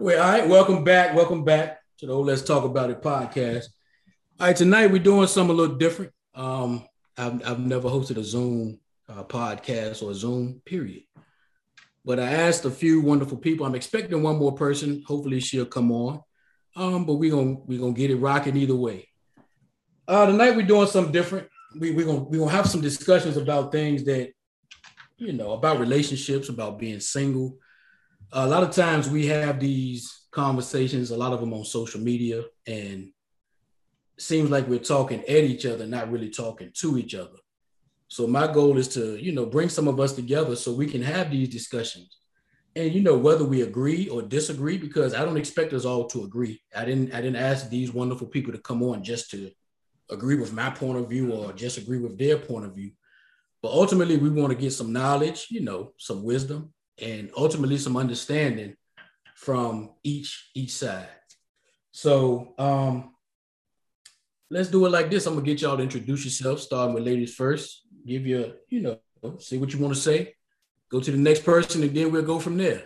Well, all right, welcome back. Welcome back to the Let's Talk About It podcast. All right, tonight we're doing something a little different. I've never hosted a Zoom podcast or a Zoom period, but I asked a few wonderful people. I'm expecting one more person. Hopefully, she'll come on. But we're gonna get it rocking either way. Tonight we're doing something different. We're gonna have some discussions about things that about relationships, about being single. A lot of times we have these conversations, a lot of them on social media, and it seems like we're talking at each other, not really talking to each other. So my goal is to, bring some of us together so we can have these discussions. And whether we agree or disagree, because I don't expect us all to agree. I didn't ask these wonderful people to come on just to agree with my point of view or just agree with their point of view. But ultimately, we want to get some knowledge, some wisdom, and ultimately some understanding from each side. So let's do it like this. I'm gonna get y'all to introduce yourself, starting with ladies first. Give you, say what you want to say. Go to the next person, and then we'll go from there.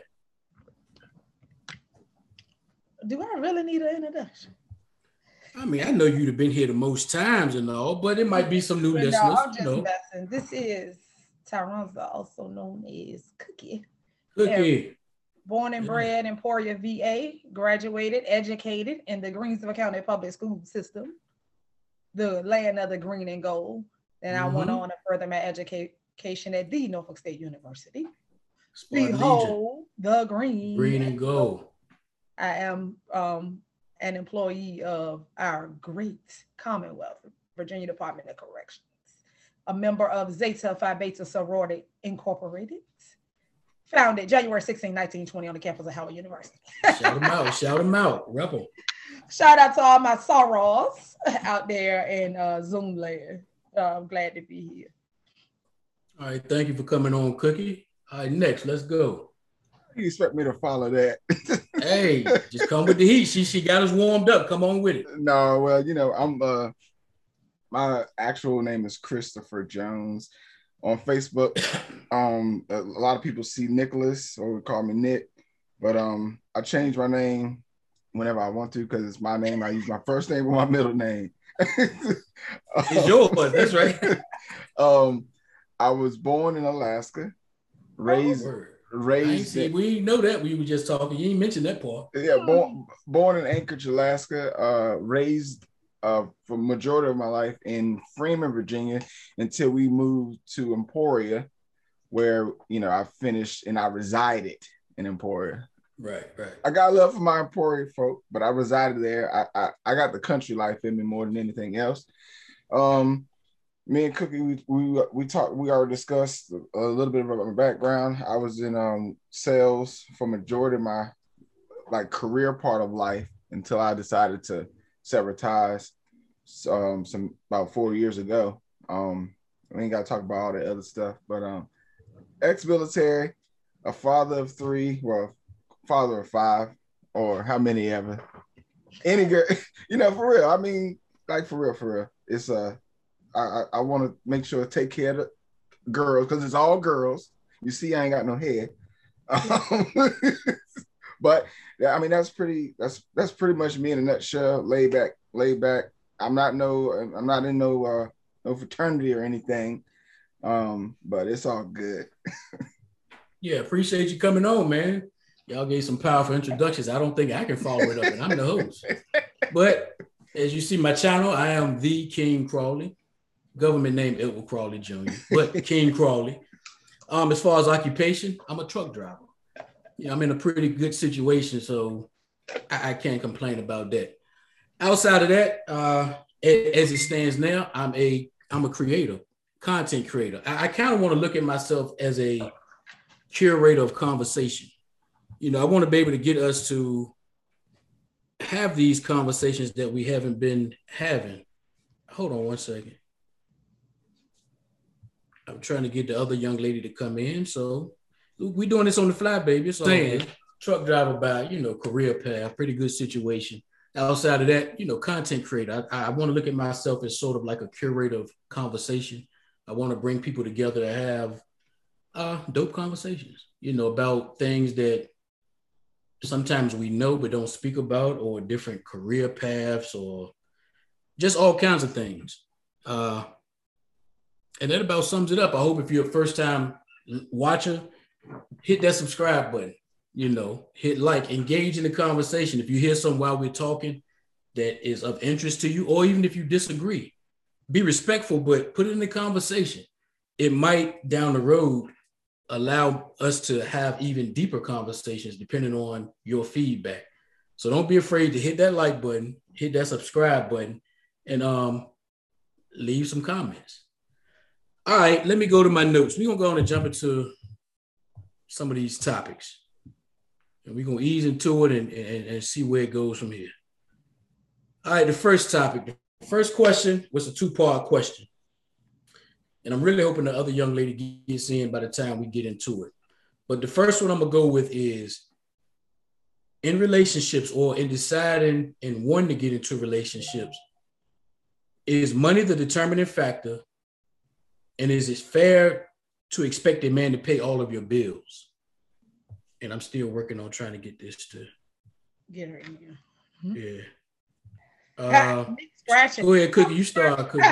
Do I really need an introduction? I mean, I know you'd have been here the most times and all, but it might be some new listeners. No, I'm just messing. This is Tyronza, also known as Cookie. Cookie. Born and bred in Emporia, VA, graduated, educated in the Greensville County Public School System, the land of the green and gold. Then I went on to further my education at the Norfolk State University. Behold, the green and gold. I am an employee of our great Commonwealth, Virginia Department of Corrections, a member of Zeta Phi Beta Sorority Incorporated, founded January 16, 1920 on the campus of Howard University. Shout them out, rebel. Shout out to all my sorors out there in Zoom land. I'm glad to be here. All right, thank you for coming on, Cookie. All right, next, let's go. You expect me to follow that? Hey, just come with the heat. She got us warmed up. Come on with it. No, well, I'm my actual name is Christopher Jones. On Facebook, a lot of people see Nicholas or call me Nick, but I change my name whenever I want to because it's my name. I use my first name or my middle name. It's yours, that's right. I was born in Alaska, raised. We know that we were just talking. You ain't mentioned that part. Yeah, born in Anchorage, Alaska. Raised for majority of my life in Freeman, Virginia, until we moved to Emporia, where I finished and I resided in Emporia. Right. I got love for my Emporia folk, but I resided there. I got the country life in me more than anything else. Me and Cookie, we talked. We already discussed a little bit about my background. I was in sales for majority of my career part of life until I decided to sever ties some about 4 years ago. We ain't got to talk about all the other stuff, but ex-military, a father of 3, well, father of 5, or how many ever. Any girl, for real. I mean, for real. It's I want to make sure to take care of the girls because it's all girls. You see, I ain't got no head. But I mean, that's pretty much me in a nutshell. Laid back. I'm not in no fraternity or anything. But it's all good. Yeah, appreciate you coming on, man. Y'all gave some powerful introductions. I don't think I can follow it up, and I'm the host. But as you see my channel, I am the King Crawley. Government name Edward Crawley Jr., but King Crawley. As far as occupation, I'm a truck driver. I'm in a pretty good situation, so I can't complain about that. Outside of that, as it stands now, I'm a creator, content creator. I kind of want to look at myself as a curator of conversation. I want to be able to get us to have these conversations that we haven't been having. Hold on one second. I'm trying to get the other young lady to come in. So we're doing this on the fly, baby. It's saying truck driver by, career path, pretty good situation. Outside of that, content creator. I want to look at myself as sort of like a curator of conversation. I want to bring people together to have dope conversations, about things that sometimes we know but don't speak about, or different career paths, or just all kinds of things. And that about sums it up. I hope if you're a first time watcher, hit that subscribe button, hit like, engage in the conversation. If you hear something while we're talking that is of interest to you, or even if you disagree, be respectful, but put it in the conversation. It might down the road allow us to have even deeper conversations depending on your feedback. So don't be afraid to hit that like button, hit that subscribe button, and leave some comments. All right, let me go to my notes. We're going to go on and jump into some of these topics. And we're going to ease into it and see where it goes from here. All right, the first topic. The first question was a two-part question. And I'm really hoping the other young lady gets in by the time we get into it. But the first one I'm going to go with is, in relationships or in deciding and wanting to get into relationships, is money the determining factor? And is it fair to expect a man to pay all of your bills? And I'm still working on trying to get this to get her in here. Mm-hmm. Yeah. Go ahead, Cookie. You start, Cookie.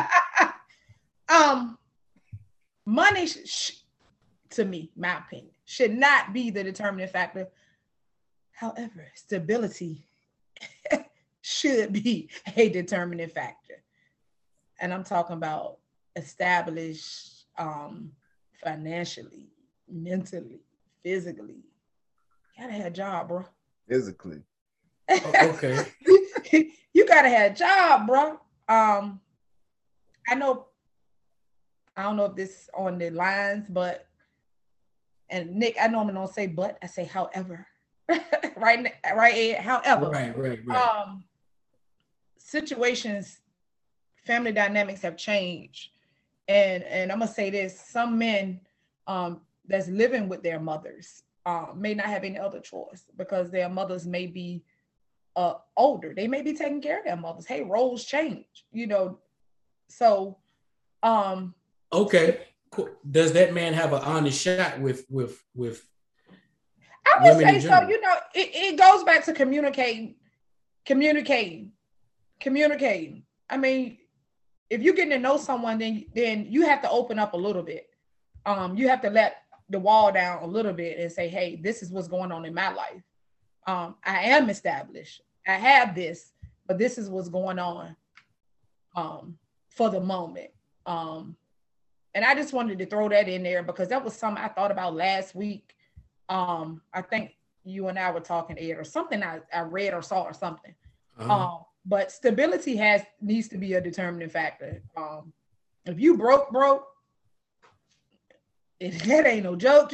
Money, to me, my opinion, should not be the determining factor. However, stability should be a determining factor. And I'm talking about established financially, mentally, physically. You gotta have a job, bro. Physically. Okay. You gotta have a job, bro. I don't know if this is on the lines, but, and Nick, I normally don't say but, I say however. right, Ed? However. Right. Situations, family dynamics have changed. And I'm gonna say this, some men that's living with their mothers may not have any other choice because their mothers may be older. They may be taking care of their mothers. Hey, roles change, So okay. Does that man have an honest shot with I would say so. It goes back to communicating. I mean, if you're getting to know someone, then you have to open up a little bit. You have to let the wall down a little bit and say, hey, this is what's going on in my life. I am established. I have this, but this is what's going on for the moment. And I just wanted to throw that in there because that was something I thought about last week. I think you and I were talking, Ed, or something I read or saw or something. But stability needs to be a determining factor. If you broke, that ain't no joke.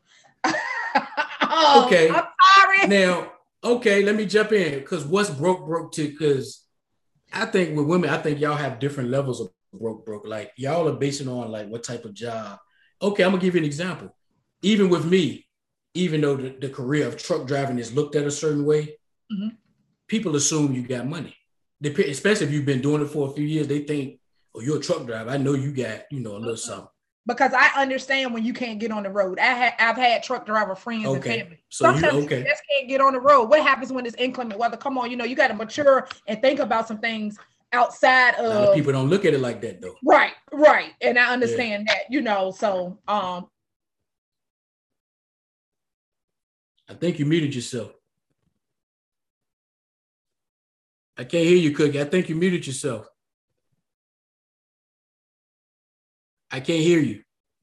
Okay. I'm sorry. Now, okay, let me jump in because what's broke to, because I think with women, I think y'all have different levels of broke. Like y'all are basing on like what type of job. Okay, I'm gonna give you an example. Even with me, even though the career of truck driving is looked at a certain way, mm-hmm. people assume you got money. Especially if you've been doing it for a few years, they think, oh, you're a truck driver. I know you got, a little something. Because I understand when you can't get on the road. I've had truck driver friends and family. So sometimes you just can't get on the road. What happens when it's inclement weather? Come on, you got to mature and think about some things outside of. A lot of people don't look at it like that though. Right. And I understand that, so I think you muted yourself. I can't hear you, Cookie. I think you muted yourself. I can't hear you.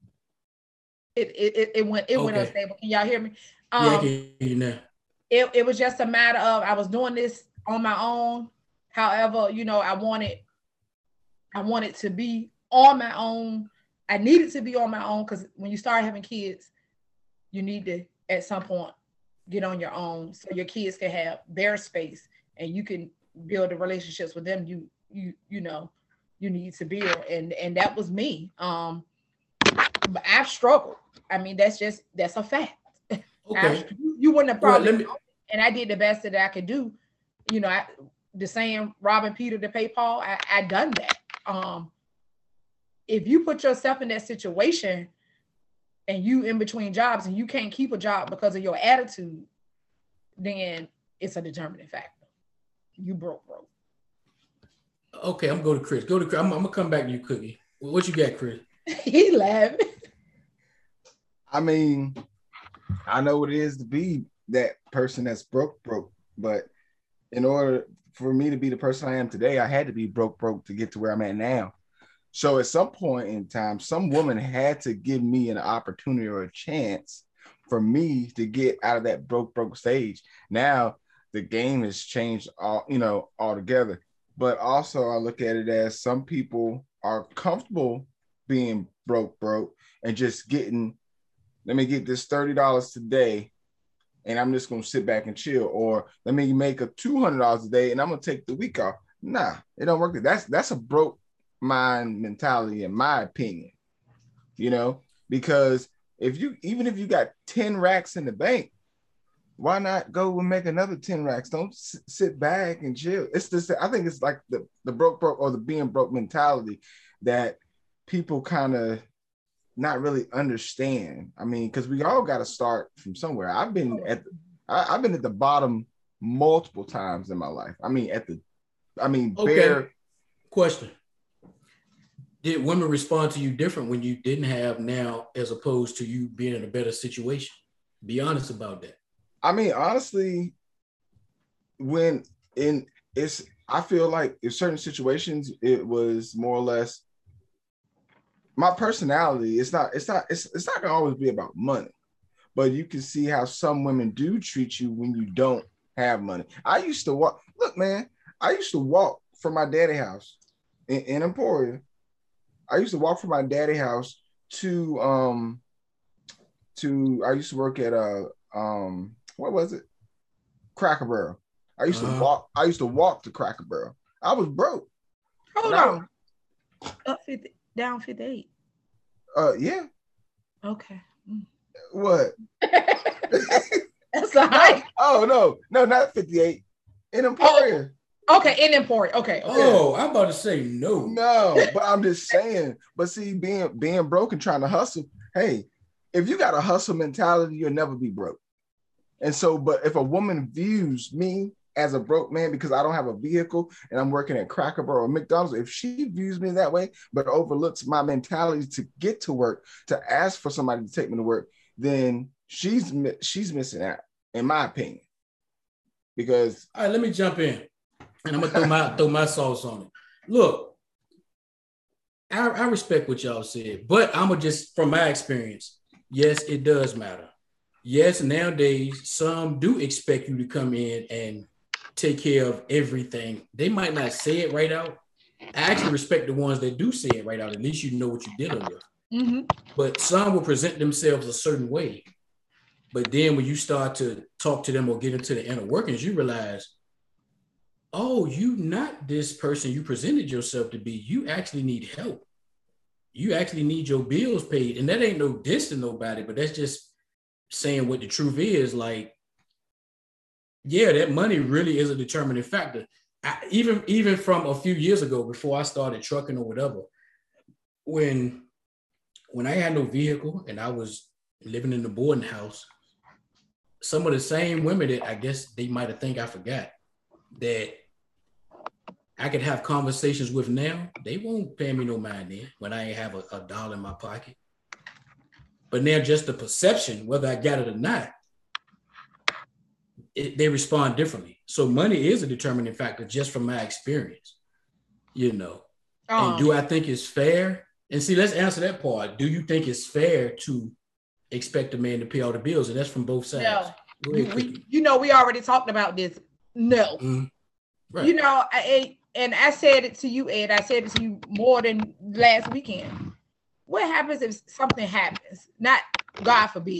It went unstable. Can y'all hear me? Yeah, I can hear you now. It was just a matter of I was doing this on my own. However, I wanted to be on my own. I needed to be on my own because when you start having kids, you need to at some point get on your own so your kids can have their space and you can build the relationships with them you need to build, and that was me. But I've struggled. I mean, that's a fact. Okay. You wouldn't have probably and I did the best that I could do. The saying robbing Peter to pay Paul, I done that. If you put yourself in that situation and you in between jobs and you can't keep a job because of your attitude, then it's a determining factor. You broke. Okay, I'm going to Chris. I'm gonna come back to you, Cookie. What you got, Chris? He laughing. I mean, I know what it is to be that person that's broke, but in order for me to be the person I am today, I had to be broke to get to where I'm at now. So at some point in time, some woman had to give me an opportunity or a chance for me to get out of that broke stage. Now the game has changed altogether. But also I look at it as some people are comfortable being broke and just getting, let me get this $30 today and I'm just going to sit back and chill. Or let me make a $200 a day and I'm going to take the week off. Nah, it don't work. That's a broke mind mentality, in my opinion, because even if you got 10 racks in the bank, why not go and make another 10 racks? Don't sit back and chill. It's just, I think it's like the broke or the being broke mentality that people kind of not really understand. I mean, because we all got to start from somewhere. I've been at the bottom multiple times in my life. Okay. Question. Did women respond to you different when you didn't have now as opposed to you being in a better situation? Be honest about that. I mean, honestly, I feel like in certain situations, it was more or less my personality. It's not gonna always be about money, but you can see how some women do treat you when you don't have money. I used to walk from my daddy house in Emporia. I used to walk from my daddy house to I used to work at what was it? Cracker Barrel. I used to walk to Cracker Barrel. I was broke. Hold on. Down 58. Yeah. Okay. What? That's a high. Oh no, not 58. In Emporia. Okay, in Emporia. Okay. Oh, I'm about to say no. No, but I'm just saying. But see, being broke and trying to hustle. Hey, if you got a hustle mentality, you'll never be broke. And so, but if a woman views me as a broke man because I don't have a vehicle and I'm working at Cracker Barrel or McDonald's, if she views me that way, but overlooks my mentality to get to work, to ask for somebody to take me to work, then she's missing out, in my opinion. Because all right, let me jump in, and I'm gonna throw my sauce on it. Look, I respect what y'all said, but I'm gonna just from my experience, yes, it does matter. Yes, nowadays, some do expect you to come in and take care of everything. They might not say it right out. I actually respect the ones that do say it right out. At least you know what you're dealing with. Mm-hmm. But some will present themselves a certain way. But then when you start to talk to them or get into the inner workings, you realize, oh, you not this person you presented yourself to be. You actually need help. You actually need your bills paid. And that ain't no diss to nobody, but that's just saying what the truth is. Like, yeah, that money really is a determining factor. Even from a few years ago, before I started trucking or whatever, when I had no vehicle and I was living in the boarding house, some of the same women that I guess they might have think I forgot that I could have conversations with now, they won't pay me no mind then when I ain't have a dollar in my pocket. But now just the perception, whether I got it or not, they respond differently. So money is a determining factor just from my experience, And do I think it's fair? And see, let's answer that part. Do you think it's fair to expect a man to pay all the bills? And that's from both sides. No. We already talked about this. No. Mm-hmm. Right. And I said it to you, Ed. I said it to you more than last weekend. What happens if something happens? Not God forbid,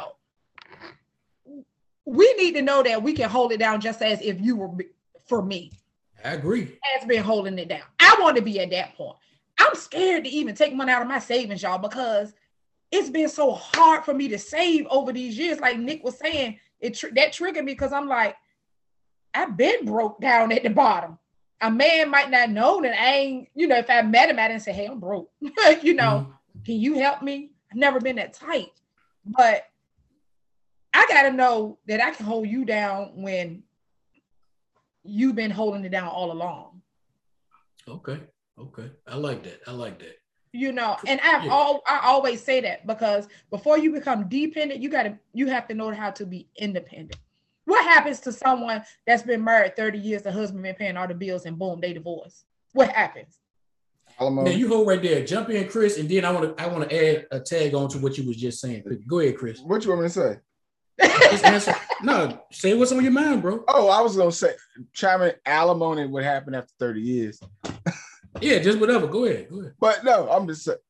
we need to know that we can hold it down just as if you were for me. I agree. Has been holding it down. I want to be at that point. I'm scared to even take money out of my savings, y'all, because it's been so hard for me to save over these years. Like Nick was saying, that triggered me because I'm like, I've been broke down at the bottom. A man might not know that I ain't, if I met him, I didn't say, hey, I'm broke. Can you help me? I've never been that tight. But I got to know that I can hold you down when you've been holding it down all along. Okay. I like that. You know, and I always say that because before you become dependent, you have to know how to be independent. What happens to someone that's been married 30 years, the husband been paying all the bills, and boom, they divorce? What happens? Now you hold right there. Jump in, Chris, and then I want to add a tag on to what you was just saying. Go ahead, Chris. What you want me to say? Just answer. No, say what's on your mind, bro. Oh, I was gonna say, chime in. Alimony would happen after 30 years. Yeah, just whatever. Go ahead. But no, I'm just saying.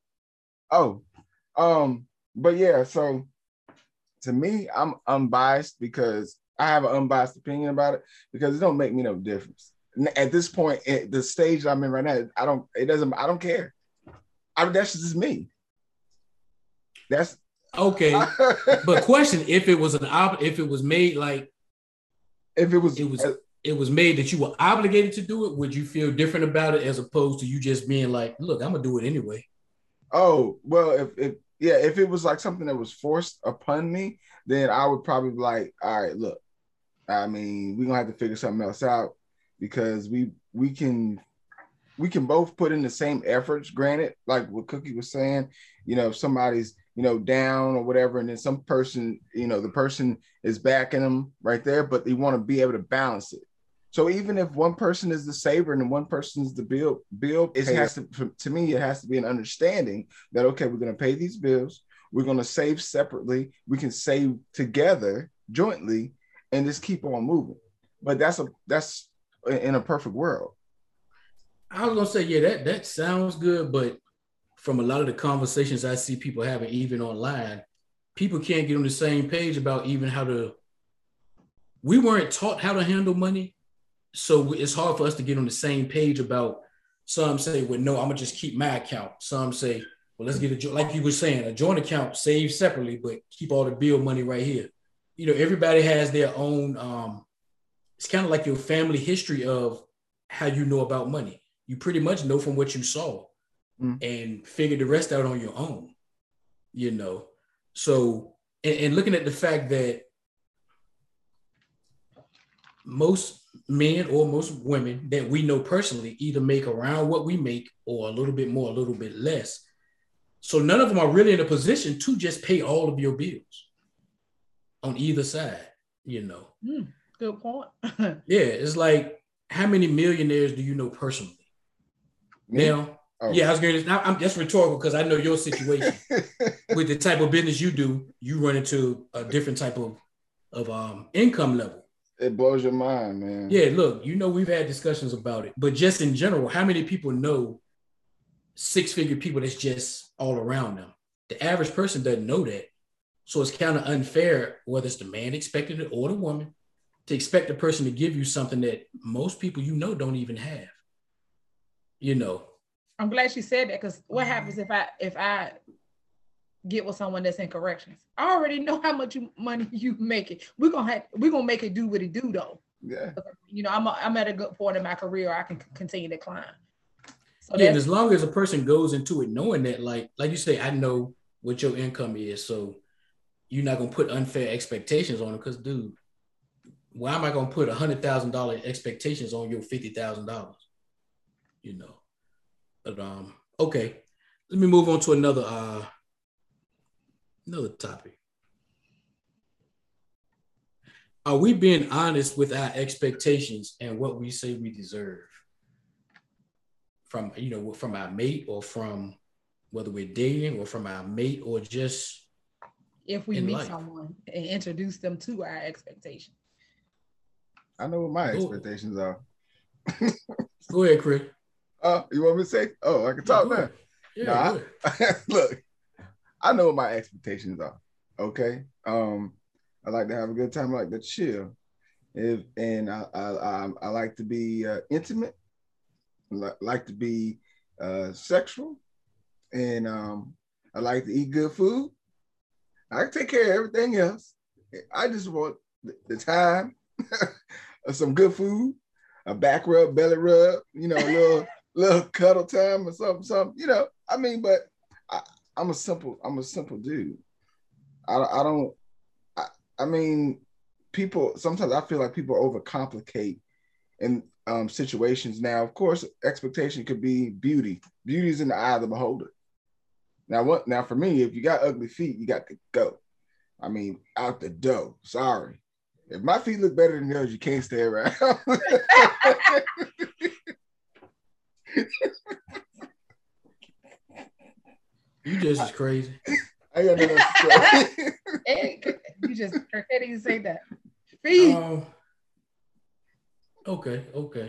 But yeah. So to me, I'm unbiased because I have an unbiased opinion about it because it don't make me no difference. At this point, at the stage I'm in right now, I don't care. That's just me. That's okay. But question: if it was made like, if it was made that you were obligated to do it, would you feel different about it as opposed to you just being like, look, I'm gonna do it anyway? Oh well, if it was like something that was forced upon me, then I would probably be like, all right, look, I mean, we're gonna have to figure something else out because we can both put in the same efforts. Granted, like what Cookie was saying, you know, if somebody's, you know, down or whatever, and then some person, you know, the person is backing them right there, but they want to be able to balance it. So even if one person is the saver and one person is the bill, it has to me, it has to be an understanding that, okay, we're going to pay these bills. We're going to save separately. We can save together jointly and just keep on moving. But that's in a perfect world. I was going to say, yeah, that sounds good. But from a lot of the conversations I see people having, even online, people can't get on the same page about even we weren't taught how to handle money. So it's hard for us to get on the same page about. Some say, well, no, I'm gonna just keep my account. Some say, well, let's get like you were saying, a joint account, save separately, but keep all the bill money right here. You know, everybody has their own. It's kind of like your family history of how you know about money. You pretty much know from what you saw and figure the rest out on your own. You know, so and looking at the fact that most men or most women that we know personally either make around what we make or a little bit more, a little bit less. So none of them are really in a position to just pay all of your bills on either side, you know. Good point. Yeah, it's like, how many millionaires do you know personally? Me? Now, yeah, I was going to, I'm just rhetorical because I know your situation. With the type of business you do, you run into a different type of income level. It blows your mind, man. Yeah, look, you know, we've had discussions about it, but just in general, how many people know six-figure people that's just all around them? The average person doesn't know that. So it's kind of unfair, whether it's the man expecting it or the woman, to expect the person to give you something that most people you know don't even have. You know. I'm glad you said that, because what happens if I get with someone that's in corrections? I already know how much money you making. We're gonna make it do what it do though. Yeah. You know, I'm at a good point in my career. I can continue to climb. So yeah, and as long as a person goes into it knowing that, like you say, I know what your income is, so you're not gonna put unfair expectations on it. Because, dude, why am I gonna put $100,000 expectations on your $50,000? You know. But okay, let me move on to another topic. Are we being honest with our expectations and what we say we deserve from, you know, from our mate, or from whether we're dating, or from our mate, or just if we meet someone and introduce them to our expectations? I know what my expectations are. Go ahead, Chris. You want me to say? Oh, I can talk now. Yeah, look, I know what my expectations are. Okay. I like to have a good time. I like to chill. And I like to be intimate. I like to be sexual. And I like to eat good food. I can take care of everything else. I just want the time of some good food, a back rub, belly rub, you know, a little cuddle time or something, you know. I mean, but I'm a simple dude. I mean, people sometimes I feel like people overcomplicate in situations. Now, of course, expectation could be beauty. Beauty is in the eye of the beholder. Now for me, if you got ugly feet, you got to go. I mean, out the door. Sorry. If my feet look better than yours, you can't stay around. You just as crazy. I got nothing to say. Hey, you just can't even say that. Feet. Okay.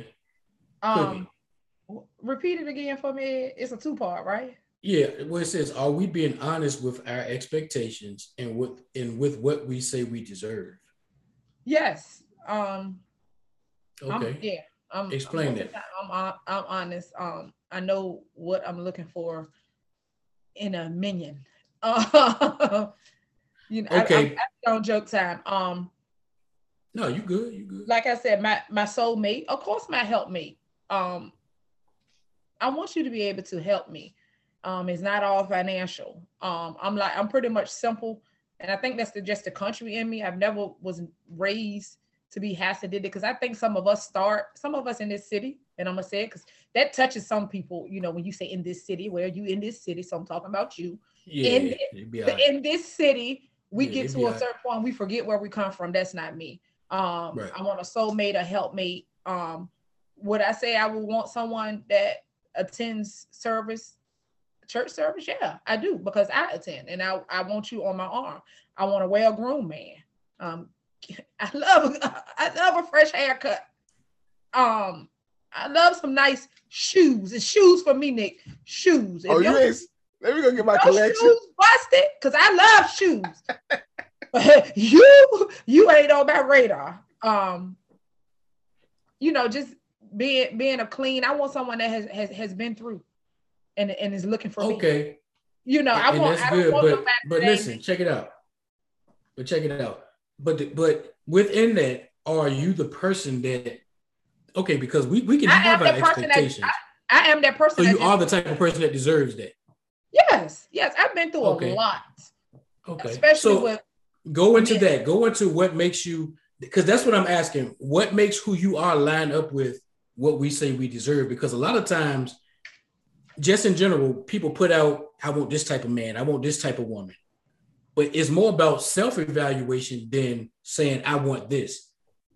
Repeat it again for me. It's a 2-part, right? Yeah, well, it says, are we being honest with our expectations and with what we say we deserve? Yes. Okay. Explain that. I'm honest. I know what I'm looking for in a minion. Okay. I don't joke time. No, you good. You good. Like I said, my soulmate, of course, my helpmate. I want you to be able to help me. It's not all financial. I'm pretty much simple, and I think that's just the country in me. I've never was raised to be hassled because I think some of us in this city, and I'm gonna say it because that touches some people. When you say in this city, where you in this city? So I'm talking about you. Yeah. In this city, we get to a certain point, we forget where we come from. That's not me. Right. I want a soulmate, a helpmate. Would I say I would want someone that attends church service? Yeah, I do, because I attend, and I want you on my arm. I want a well-groomed man. I love a fresh haircut. I love some nice shoes. It's shoes for me, Nick. Shoes. Let me go get my collection. Shoes busted, because I love shoes. you ain't on my radar. Just being a clean. I want someone that has been through and is looking for me. Okay. I want. That's I don't good, want but listen, check it out. But within that, are you the person that? Okay, because we can have our expectations. I am that person. So you are the type of person that deserves that. Yes, I've been through a lot. Okay. Especially go into what makes you, because that's what I'm asking. What makes who you are line up with what we say we deserve? Because a lot of times, just in general, people put out, I want this type of man, I want this type of woman. But it's more about self-evaluation than saying, I want this.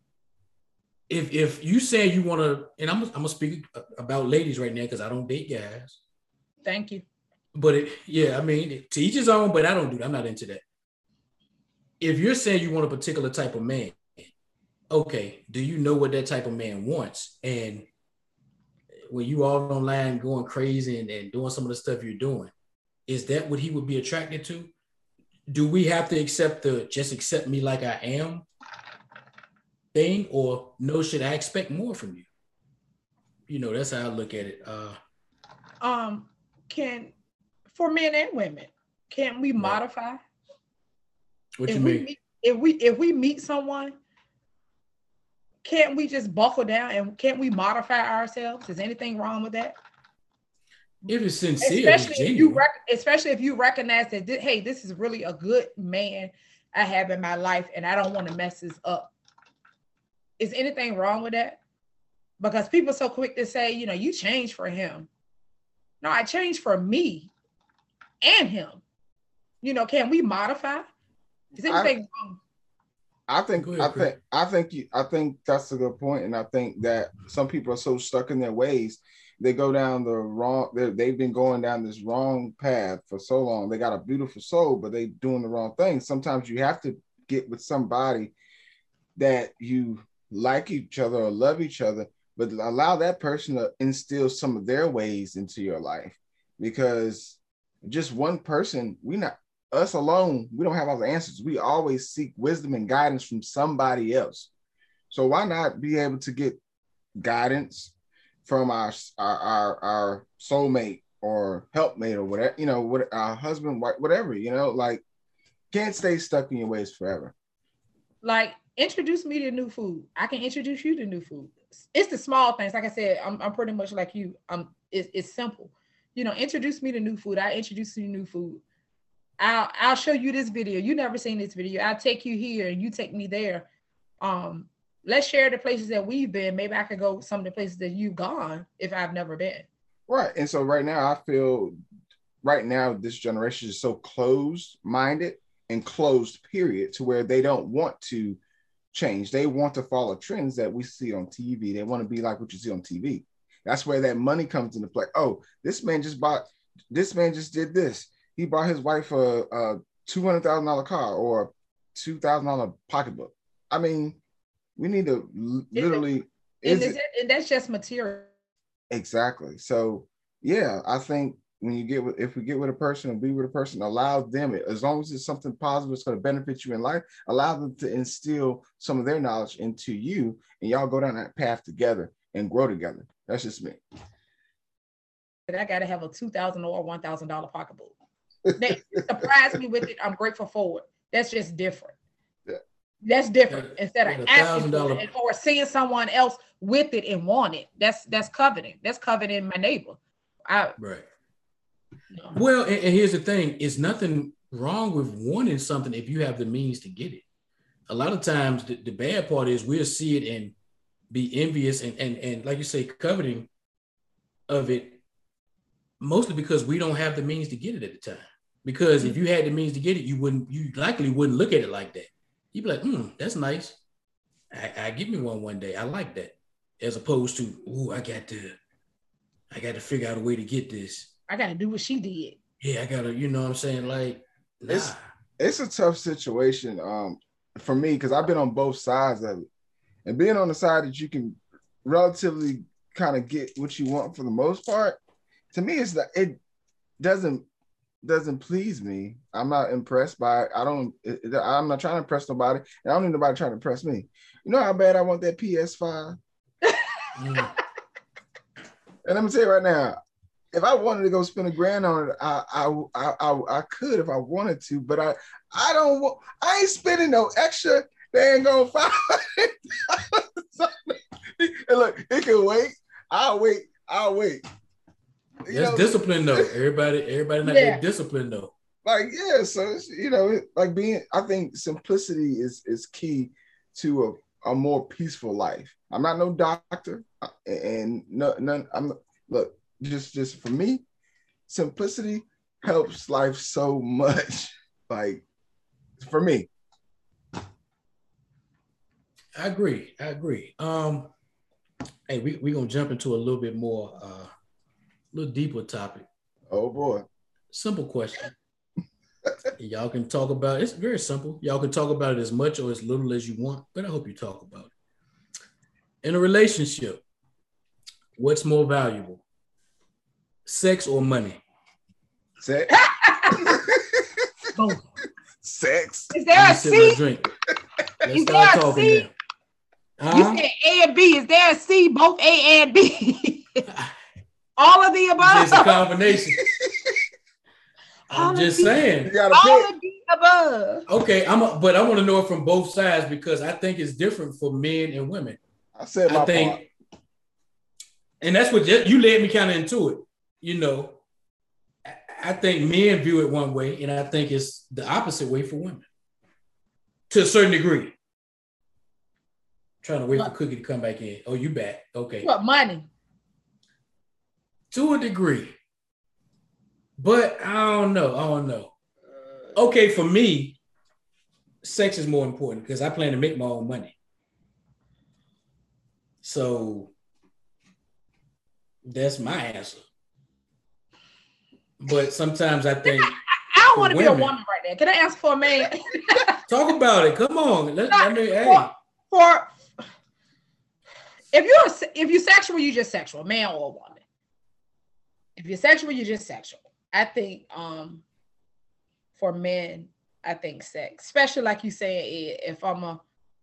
If you say you want to, and I'm gonna speak about ladies right now because I don't date guys. Thank you. But to each his own, but I don't do that. I'm not into that. If you're saying you want a particular type of man, okay, do you know what that type of man wants? And when you all online going crazy and doing some of the stuff you're doing, is that what he would be attracted to? Do we have to just accept me like I am thing, or no, should I expect more from you? That's how I look at it. For men and women, can we modify? What you mean? If we meet someone, can't we just buckle down and can't we modify ourselves? Is anything wrong with that? If it's sincere, especially if you recognize that, hey, this is really a good man I have in my life, and I don't want to mess this up. Is anything wrong with that? Because people are so quick to say, you changed for him. No, I changed for me and him. Can we modify? Is anything wrong? I think that's a good point, and I think that some people are so stuck in their ways. They go down they've been going down this wrong path for so long. They got a beautiful soul, but they doing the wrong thing. Sometimes you have to get with somebody that you like each other or love each other, but allow that person to instill some of their ways into your life. Because just one person, us alone, we don't have all the answers. We always seek wisdom and guidance from somebody else. So why not be able to get guidance from our soulmate or helpmate or whatever, our husband, whatever, can't stay stuck in your ways forever. Like, introduce me to new food. I can introduce you to new food. It's the small things. Like I said, I'm pretty much like you. It's simple. Introduce me to new food. I introduce you to new food. I'll show you this video. You never seen this video. I'll take you here and you take me there. Let's share the places that we've been. Maybe I could go some of the places that you've gone if I've never been. Right. And so right now, I feel right now this generation is so closed-minded and closed, period, to where they don't want to change. They want to follow trends that we see on TV. They want to be like what you see on TV. That's where that money comes into play. Oh, this man just did this. He bought his wife a $200,000 car or $2,000 pocketbook. I mean, we need to literally. And that's just material. Exactly. So yeah, I think if we get with a person and be with a person, allow them, as long as it's something positive, it's going to benefit you in life, allow them to instill some of their knowledge into you, and y'all go down that path together and grow together. That's just me. But I got to have a $2,000 or $1,000 pocketbook. They surprise me with it. I'm grateful for it. That's just different. Yeah. That's different. Instead of asking for $1,000 it or seeing someone else with it and want it. That's coveting. That's coveting my neighbor. Right. No. Well, and here's the thing: it's nothing wrong with wanting something if you have the means to get it. A lot of times, the bad part is we'll see it and be envious and like you say, coveting of it, mostly because we don't have the means to get it at the time. Because if you had the means to get it, you likely wouldn't look at it like that. You'd be like, that's nice. I give me one day. I like that. As opposed to, I got to figure out a way to get this. I got to do what she did. Yeah, I got to, you know what I'm saying? Like, nah. It's a tough situation for me because I've been on both sides of it. And being on the side that you can relatively kind of get what you want for the most part, to me, it doesn't please me. I'm not impressed by it. I'm not trying to impress nobody, and I don't need nobody trying to impress me. You know how bad I want that PS5? And let me tell you right now, if I wanted to go spend $1,000 on it, I could if I wanted to, but I don't want. I ain't spending no extra. They ain't gonna $500. And look, it can wait. I'll wait. That's discipline though. Everybody not that disciplined though. Like, yeah, so it's, like I think simplicity is key to a more peaceful life. I'm not no doctor, and none. Look, just for me, simplicity helps life so much. Like, for me. I agree. Hey, we gonna jump into a little bit more, a little deeper topic. Oh boy. Simple question. Y'all can talk about it. It's very simple. Y'all can talk about it as much or as little as you want, but I hope you talk about it. In a relationship, what's more valuable? Sex or money? Sex. Both. Sex. Is there a C? Let's start talking now. You said A and B. Is there a C? Both A and B. All of the above. It's a combination. I'm just saying. All of the above. Okay, but I want to know it from both sides because I think it's different for men and women. I said my part. And that's what you led me kind of into it. I think men view it one way, and I think it's the opposite way for women. To a certain degree. Trying to wait for Cookie to come back in. Oh, you back. Okay. What, money? To a degree. But I don't know. Okay, for me, sex is more important because I plan to make my own money. So that's my answer. But sometimes I think I don't want to be a woman right now. Can I ask for a man? Talk about it. Come on. If you're sexual, you're just sexual, man or woman. If you're sexual, you're just sexual. I think for men, I think sex, especially like you say, if I'm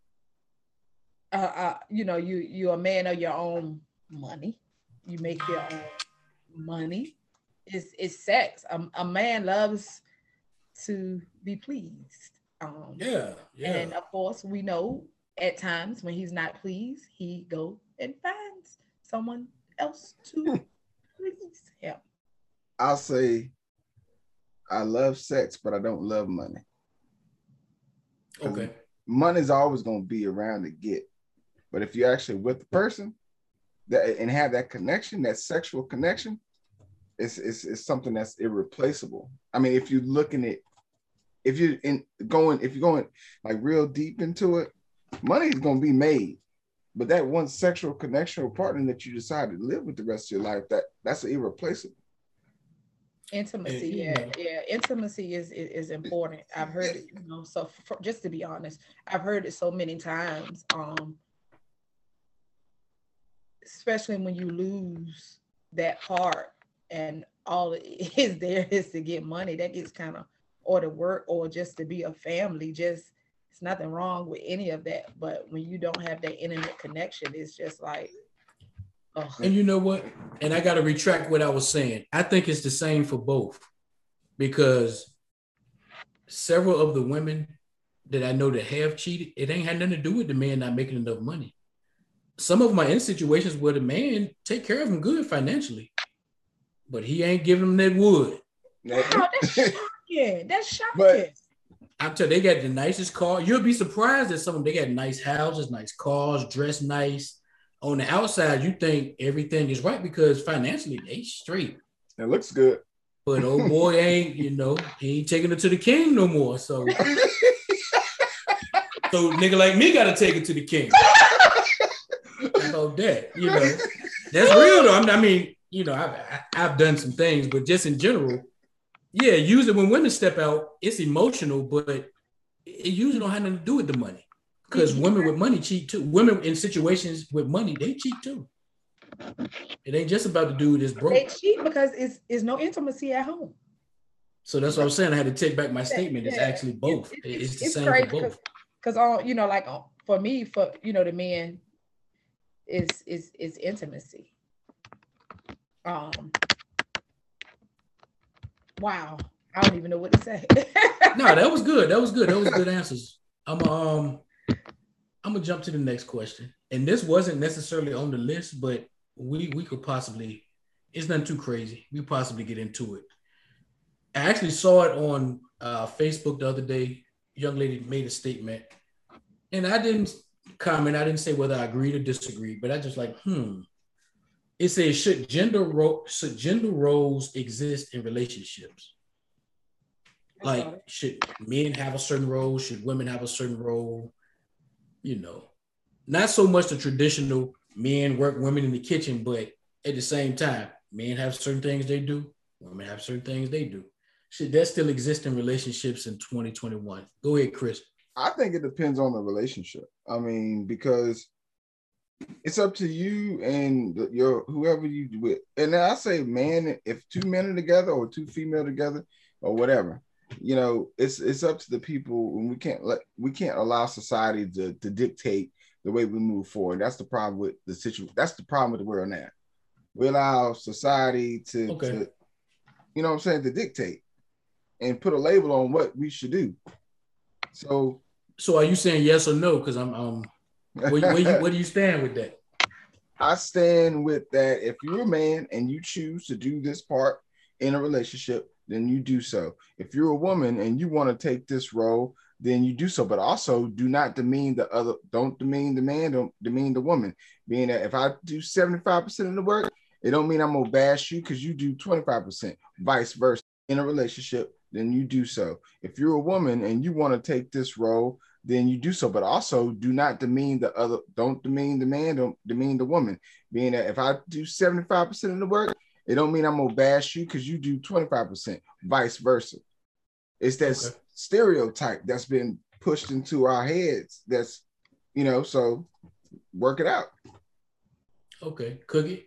you're a man of your own money, you make your own money. It's sex. A man loves to be pleased. Yeah. And of course, we know at times when he's not pleased, he go and finds someone else to please him. I'll say I love sex, but I don't love money. Okay. Money's always going to be around to get. But if you're actually with the person that and have that connection, that sexual connection, it's something that's irreplaceable. I mean, if you're looking at, if you're going like real deep into it, money is going to be made. But that one sexual connection or partner that you decide to live with the rest of your life, that's irreplaceable. Intimacy, yeah. Intimacy is important. I've heard it, so just to be honest, I've heard it so many times. Especially when you lose that part and all it is there is to get money, that gets kind of, or to work, or just to be a family, just, it's nothing wrong with any of that. But when you don't have that intimate connection, it's just like, oh. And you know what? And I got to retract what I was saying. I think it's the same for both, because several of the women that I know that have cheated, it ain't had nothing to do with the man not making enough money. Some of them are in situations where the man take care of them good financially, but he ain't giving them that wood. Wow, that's shocking. That's shocking. But I'm telling you, they got the nicest car. You'll be surprised at some of them. They got nice houses, nice cars, dressed nice. On the outside, you think everything is right because financially they straight. It looks good. But old boy ain't, he ain't taking it to the king no more. So nigga like me got to take it to the king. About that, that's real though. I mean, I've done some things, but just in general, yeah, usually when women step out, it's emotional, but it usually don't have nothing to do with the money. Because women with money cheat too. Women in situations with money, they cheat too. It ain't just about the dude that's broke. They cheat because it's no intimacy at home. So that's what I was saying. I had to take back my statement. It's actually both. It's the same for both. Because for me, the men is intimacy. Wow. I don't even know what to say. No, that was good. That was good answers. I'm gonna jump to the next question. And this wasn't necessarily on the list, but we could possibly, it's nothing too crazy. We possibly get into it. I actually saw it on Facebook the other day. A young lady made a statement, and I didn't comment. I didn't say whether I agreed or disagreed, but I just like, It says, should gender roles exist in relationships? Like, should men have a certain role? Should women have a certain role? Not so much the traditional men work women in the kitchen, but at the same time, men have certain things they do, women have certain things they do. Should that still exist in relationships in 2021? Go ahead, Chris. I think it depends on the relationship. I mean, because it's up to you and whoever you with. And I say, man, if two men are together or two female together or whatever, it's up to the people, and we can't allow society to dictate the way we move forward. That's the problem with the situation. That's the problem with the world now. We allow society to to dictate and put a label on what we should do. So are you saying yes or no? Because I'm where do you stand with that? I stand with that. If you're a man and you choose to do this part in a relationship, then you do so. If you're a woman and you want to take this role, then you do so. But also do not demean the other. Don't demean the man, don't demean the woman. Being that if I do 75% of the work, it don't mean I'm gonna bash you because you do 25%. Vice versa. In a relationship, then you do so. If you're a woman and you want to take this role, then you do so. But also do not demean the other. Don't demean the man, don't demean the woman. Being that if I do 75% of the work, it don't mean I'm gonna bash you because you do 25%. Vice versa. It's that stereotype that's been pushed into our heads. That's so work it out. Okay, Cookie.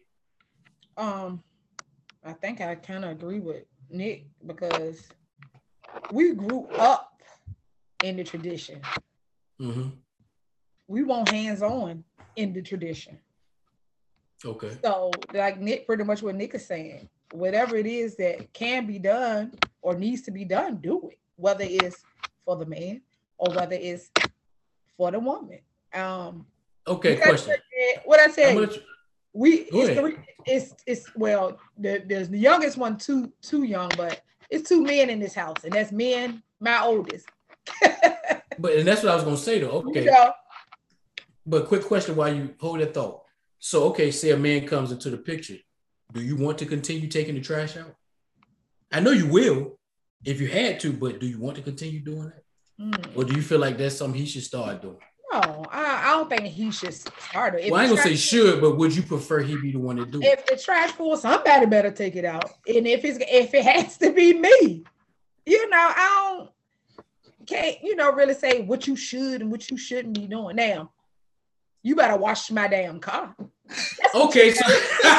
I think I kind of agree with Nick because we grew up in the tradition. Mm-hmm. We want hands-on in the tradition. Okay. So, like Nick, pretty much what Nick is saying, whatever it is that can be done or needs to be done, do it. Whether it's for the man or whether it's for the woman. Okay. Question. What I said. There's the youngest one too young, but It's two men in this house, and that's men, my oldest. And that's what I was gonna say though. Okay. You know? But quick question while you hold that thought. So, okay, say a man comes into the picture. Do you want to continue taking the trash out? I know you will if you had to, but do you want to continue doing that? Or do you feel like that's something he should start doing? No, I don't think he should start it. Well, I ain't gonna say should, but would you prefer he be the one to do it? If the trash full, somebody better take it out. And if it has to be me, I can't really say what you should and what you shouldn't be doing. Now, you better wash my damn car. Okay, so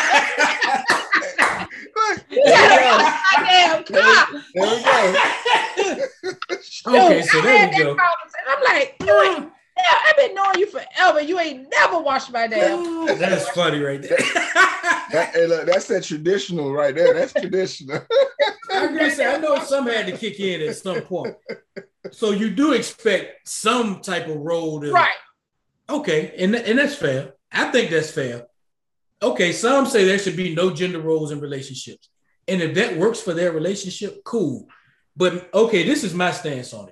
There we go. Okay, so there we go. I'm like, I've been knowing you forever. You ain't never washed my damn. That's funny right there. Hey, look, that's that traditional right there. That's traditional. I agree. I know some had to kick in at some point. So you do expect some type of role to right. Okay, and that's fair. I think that's fair. Okay, some say there should be no gender roles in relationships. And if that works for their relationship, cool. But okay, this is my stance on it.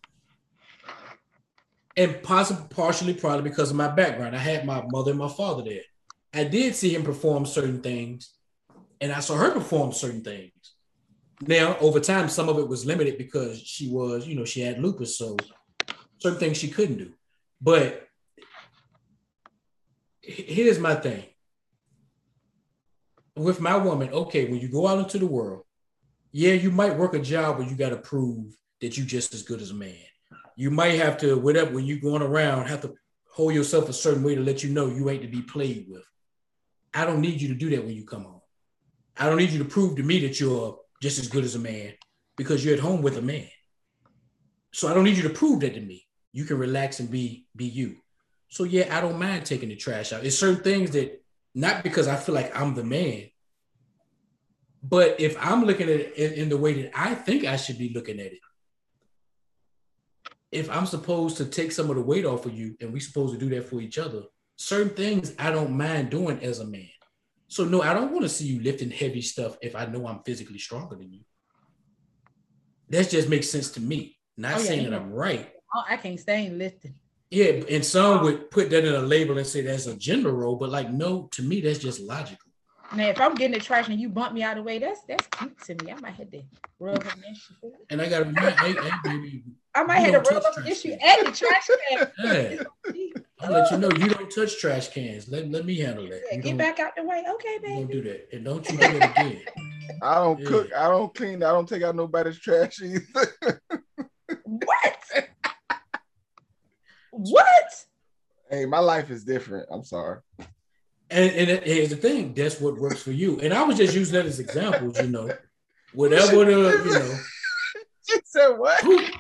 And partially probably because of my background. I had my mother and my father there. I did see him perform certain things, and I saw her perform certain things. Now, over time, some of it was limited because she was, she had lupus, so certain things she couldn't do. But here's my thing. With my woman, okay, when you go out into the world, yeah, you might work a job where you got to prove that you're just as good as a man. You might have to, whatever, when you're going around, have to hold yourself a certain way to let you know you ain't to be played with. I don't need you to do that when you come home. I don't need you to prove to me that you're just as good as a man because you're at home with a man. So I don't need you to prove that to me. You can relax and be you. So yeah, I don't mind taking the trash out. It's certain things that, not because I feel like I'm the man, but if I'm looking at it in the way that I think I should be looking at it, if I'm supposed to take some of the weight off of you and we're supposed to do that for each other, certain things I don't mind doing as a man. So no, I don't want to see you lifting heavy stuff if I know I'm physically stronger than you. That just makes sense to me. Not saying that I'm right. Oh, I can't stand lifting. Yeah, and some would put that in a label and say that's a gender role, but like, no, to me, that's just logical. Now, if I'm getting the trash and you bump me out of the way, that's cute to me. I might have to rub up against you. And I got to remind, hey, baby. I might have to rub up against you and the trash can. Hey, I'll let you know you don't touch trash cans. Let me handle that. Yeah, get back out the way. Okay, baby. Don't do that. And don't you do that again. I don't cook. I don't clean. I don't take out nobody's trash either. What? What? Hey, my life is different. I'm sorry. And here's the thing. That's what works for you. And I was just using that as examples, Whatever the, You said what?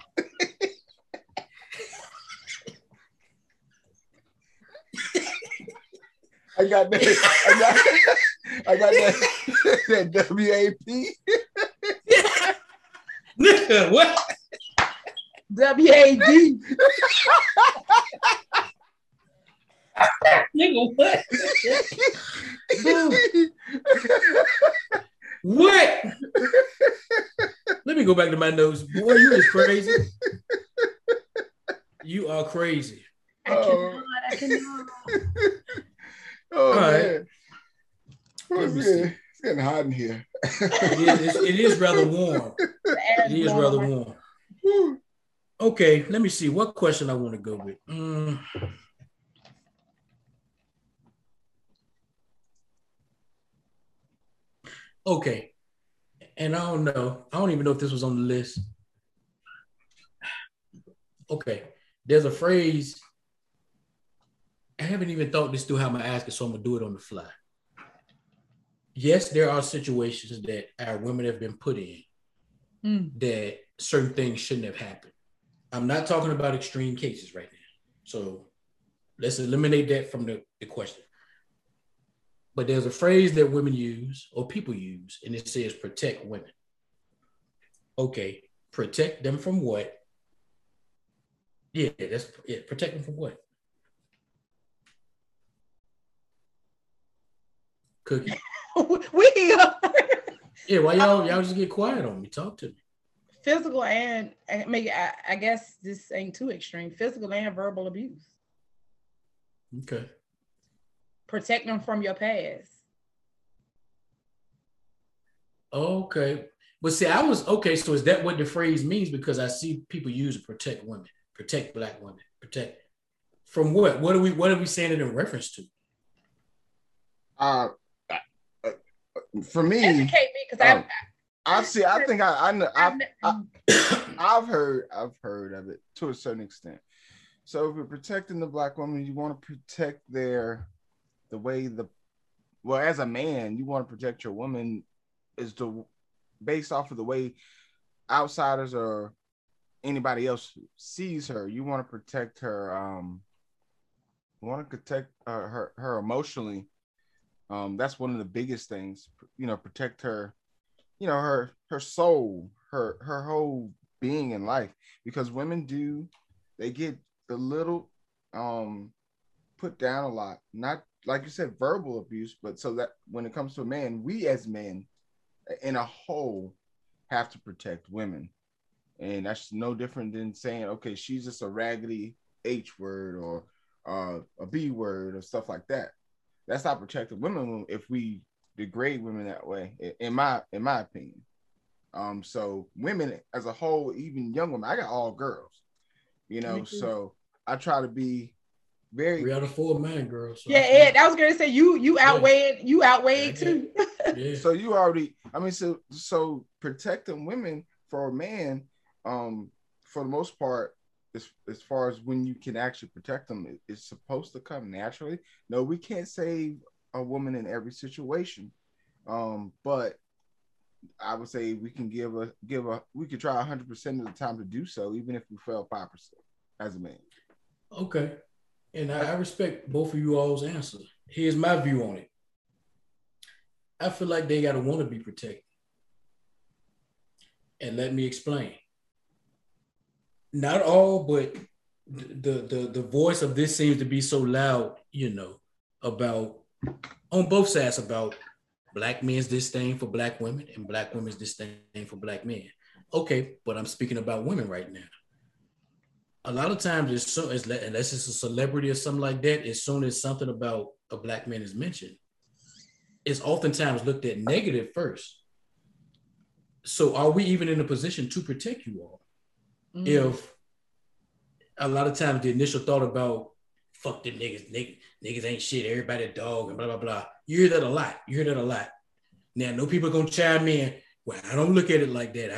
I got that. I got that WAP. What? WAD. Nigga, what? What? Let me go back to my notes. Boy, you is crazy. You are crazy. I cannot. Oh, man. It's getting hot in here. It is rather warm. It is rather warm. Okay, let me see. What question I want to go with? Okay. And I don't know. I don't even know if this was on the list. Okay. There's a phrase. I haven't even thought this through how I'm going to ask it, so I'm going to do it on the fly. Yes, there are situations that our women have been put in that certain things shouldn't have happened. I'm not talking about extreme cases right now. So let's eliminate that from the question. But there's a phrase that women use or people use, and it says protect women. Okay, protect them from what? Yeah, protect them from what? Cookie. We here. Yeah, why y'all just get quiet on me? Talk to me. Physical and maybe I guess this ain't too extreme. Physical and verbal abuse. Okay. Protect them from your past. Okay. But see, I was okay. So is that what the phrase means? Because I see people use it, protect women, protect black women, protect from what? What are we saying it in reference to? Uh, for me, educate me because I've heard of it to a certain extent. So if you're protecting the black woman, you want to protect as a man, you want to protect your woman based off of the way outsiders or anybody else sees her. You want to protect her. You want to protect her emotionally. That's one of the biggest things. Protect her. Her soul, her whole being in life. Because women they get a little put down a lot. Not like you said, verbal abuse, but so that when it comes to a man, we as men in a whole have to protect women. And that's no different than saying, okay, she's just a raggedy H word or a B word or stuff like that. That's not protecting women if we degrade women that way, in my opinion. So women as a whole, even young women, I got all girls, so I try to be very 3 out of 4 man girls. So Ed, I was gonna say you outweighed too. Yeah. So you already, so protecting women for a man, for the most part, as far as when you can actually protect them, it's supposed to come naturally. No, we can't save a woman in every situation, but I would say we can we could try 100% of the time to do so, even if we fail 5% as a man. Okay. And I respect both of you all's answers. Here's my view on it. I feel like they gotta want to be protected. And let me explain. Not all, but the voice of this seems to be so loud, about on both sides about black men's disdain for black women and black women's disdain for black men. Okay, but I'm speaking about women right now. A lot of times, unless it's a celebrity or something like that, as soon as something about a black man is mentioned, it's oftentimes looked at negative first. So are we even in a position to protect you all? If a lot of times the initial thought about fuck them niggas ain't shit, everybody a dog and blah, blah, blah. You hear that a lot. Now, no people are going to chime in. Well, I don't look at it like that.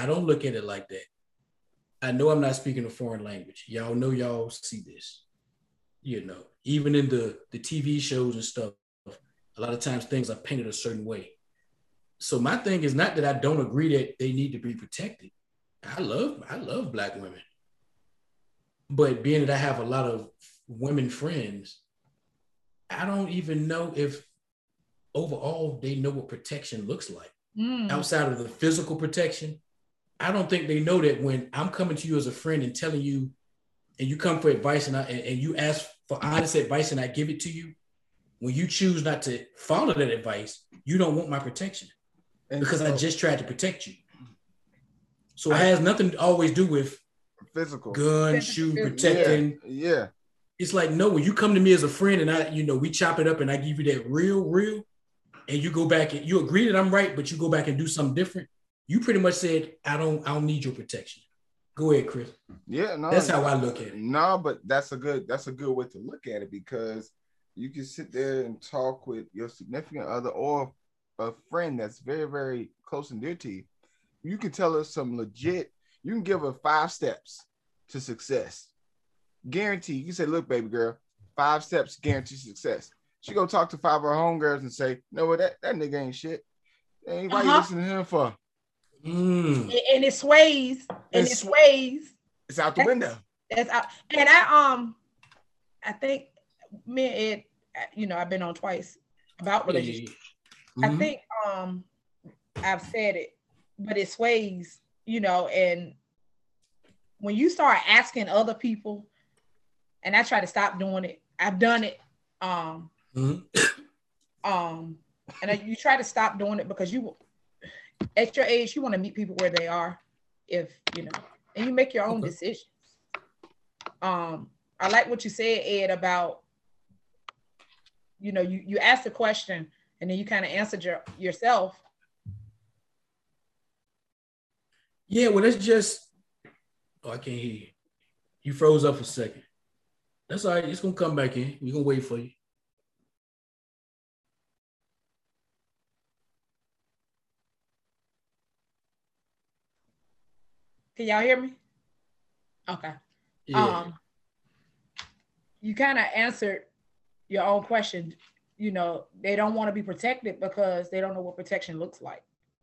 I know I'm not speaking a foreign language. Y'all know y'all see this. Even in the TV shows and stuff, a lot of times things are painted a certain way. So my thing is not that I don't agree that they need to be protected. I love black women. But being that I have a lot of women friends, I don't even know if overall they know what protection looks like. Outside of the physical protection, I don't think they know that when I'm coming to you as a friend and telling you, and you come for advice and you ask for honest advice and I give it to you, when you choose not to follow that advice, you don't want my protection because I just tried to protect you. So it has nothing to always do with physical gun, shoe, protecting. Yeah. It's like, no, when you come to me as a friend and we chop it up and I give you that real, and you go back and you agree that I'm right, but you go back and do something different. You pretty much said, I don't need your protection. Go ahead, Chris. Yeah, no. That's how I look at it. No, but that's a good way to look at it, because you can sit there and talk with your significant other or a friend that's very, very close and dear to you. You can tell her some legit, you can give her 5 steps to success. Guarantee. You can say, look, baby girl, 5 steps guarantee success. She go talk to 5 of her homegirls and say, no, that nigga ain't shit. Hey, why you listening to him for? And it sways. It's out the window. It's out. And I think me and Ed, I've been on twice about relationships. I think I've said it, but it sways, and when you start asking other people, and I try to stop doing it. I've done it. And you try to stop doing it because at your age, you want to meet people where they are, if you know, and you make your own decisions. I like what you said, Ed, about, you know, you asked a question and then you kind of answered yourself. Yeah, well, it's just, oh, I can't hear you. You froze up for a second. That's all right. It's gonna come back in. We're gonna wait for you. Can y'all hear me? Okay. Yeah. You kind of answered your own question. You know, they don't want to be protected because they don't know what protection looks like.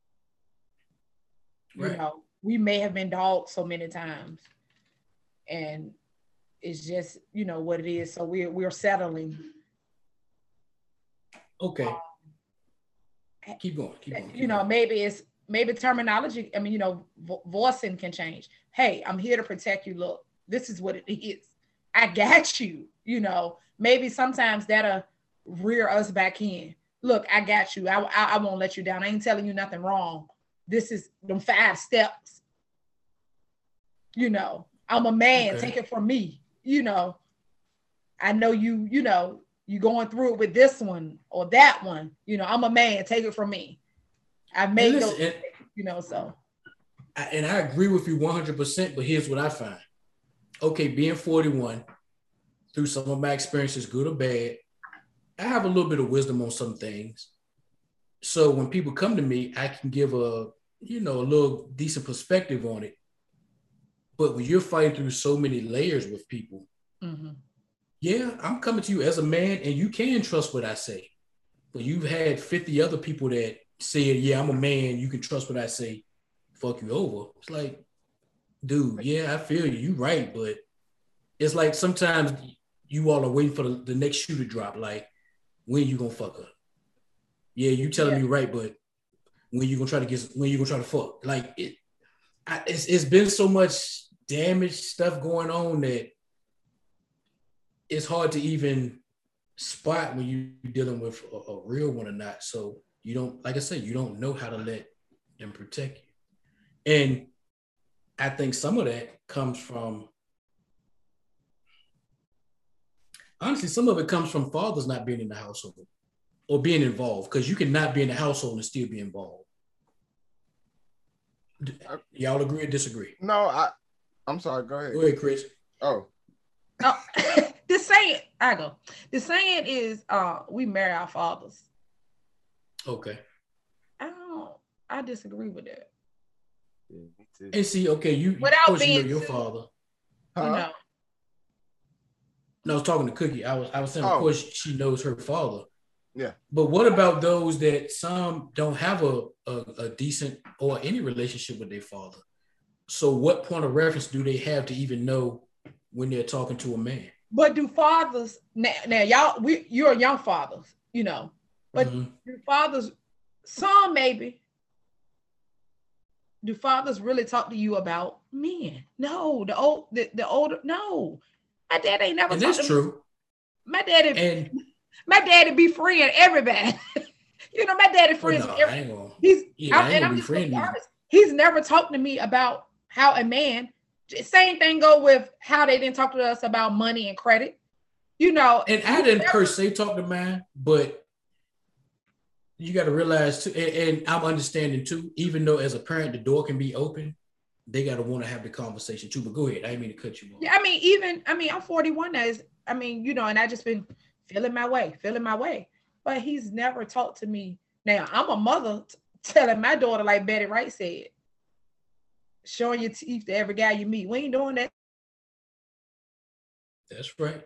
Right. You know, we may have been dogged so many times, and it's just, you know, what it is. So we're settling. Okay. Keep going. You know, maybe terminology. I mean, you know, voicing can change. Hey, I'm here to protect you. Look, this is what it is. I got you. You know, maybe sometimes that'll rear us back in. Look, I got you. I won't let you down. I ain't telling you nothing wrong. This is them 5 steps. You know, I'm a man. Okay. Take it from me. You know, I know you know, you going through it with this one or that one. You know, I'm a man. Take it from me. I made those, you know, so. And I agree with you 100%, but here's what I find. Okay, being 41, through some of my experiences, good or bad, I have a little bit of wisdom on some things. So when people come to me, I can give a little decent perspective on it. But when you're fighting through so many layers with people, yeah, I'm coming to you as a man, and you can trust what I say. But you've had 50 other people that said, yeah, I'm a man, you can trust what I say, fuck you over. It's like, dude, yeah, I feel you. You're right, but it's like sometimes you all are waiting for the next shoe to drop. Like, when you gonna fuck up? Yeah, you telling me right, but when you gonna try to fuck? Like, it's been so much damage stuff going on that it's hard to even spot when you're dealing with a real one or not. So you don't, like I said, you don't know how to let them protect you. And I think some of that comes from, honestly, some of it comes from fathers not being in the household or being involved, because you cannot be in the household and still be involved. Y'all agree or disagree? No, I'm sorry. Go ahead. Go ahead, Chris. Oh. The saying is, we marry our fathers. Okay. I disagree with that. Yeah, me too. And see, okay, without being, you know your father. You know. No, I was talking to Cookie. I was saying, of course, she knows her father. Yeah. But what about those that some don't have a decent or any relationship with their father? So what point of reference do they have to even know when they're talking to a man? But do fathers now you're young fathers, you know, but do fathers, some maybe, do fathers really talk to you about men? No, the older, no. My dad ain't never. And that's true. My daddy be friend everybody. You know, my daddy friends. He's never talked to me about how a man. Same thing go with how they didn't talk to us about money and credit. You know, and I didn't per se talk to mine, but you got to realize too, and I'm understanding too. Even though as a parent the door can be open, they got to want to have the conversation too. But go ahead, I didn't mean to cut you off. Yeah, I'm 41 as you know, and I just been feeling my way. But he's never talked to me. Now I'm a mother telling my daughter, like Betty Wright said, showing your teeth to every guy you meet. We ain't doing that. That's right.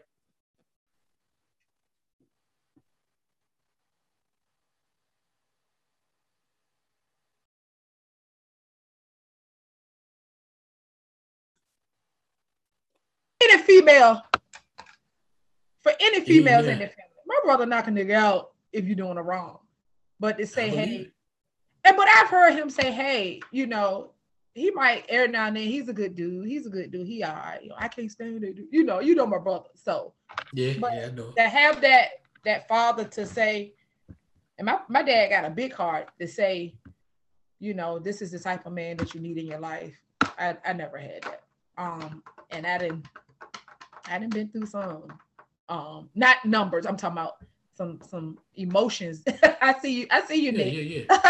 Any female, for any females in the family, my brother knock a nigga out if you're doing it wrong. But to say, hey, but I've heard him say, hey, you know, he might every now and then, he's a good dude. He all right. You know, I can't stand it. You know my brother. So yeah, I know. To have that father to say, and my dad got a big heart to say, this is the type of man that you need in your life. I never had that. And I didn't been through some not numbers. I'm talking about some emotions. I see you, Nick. Yeah.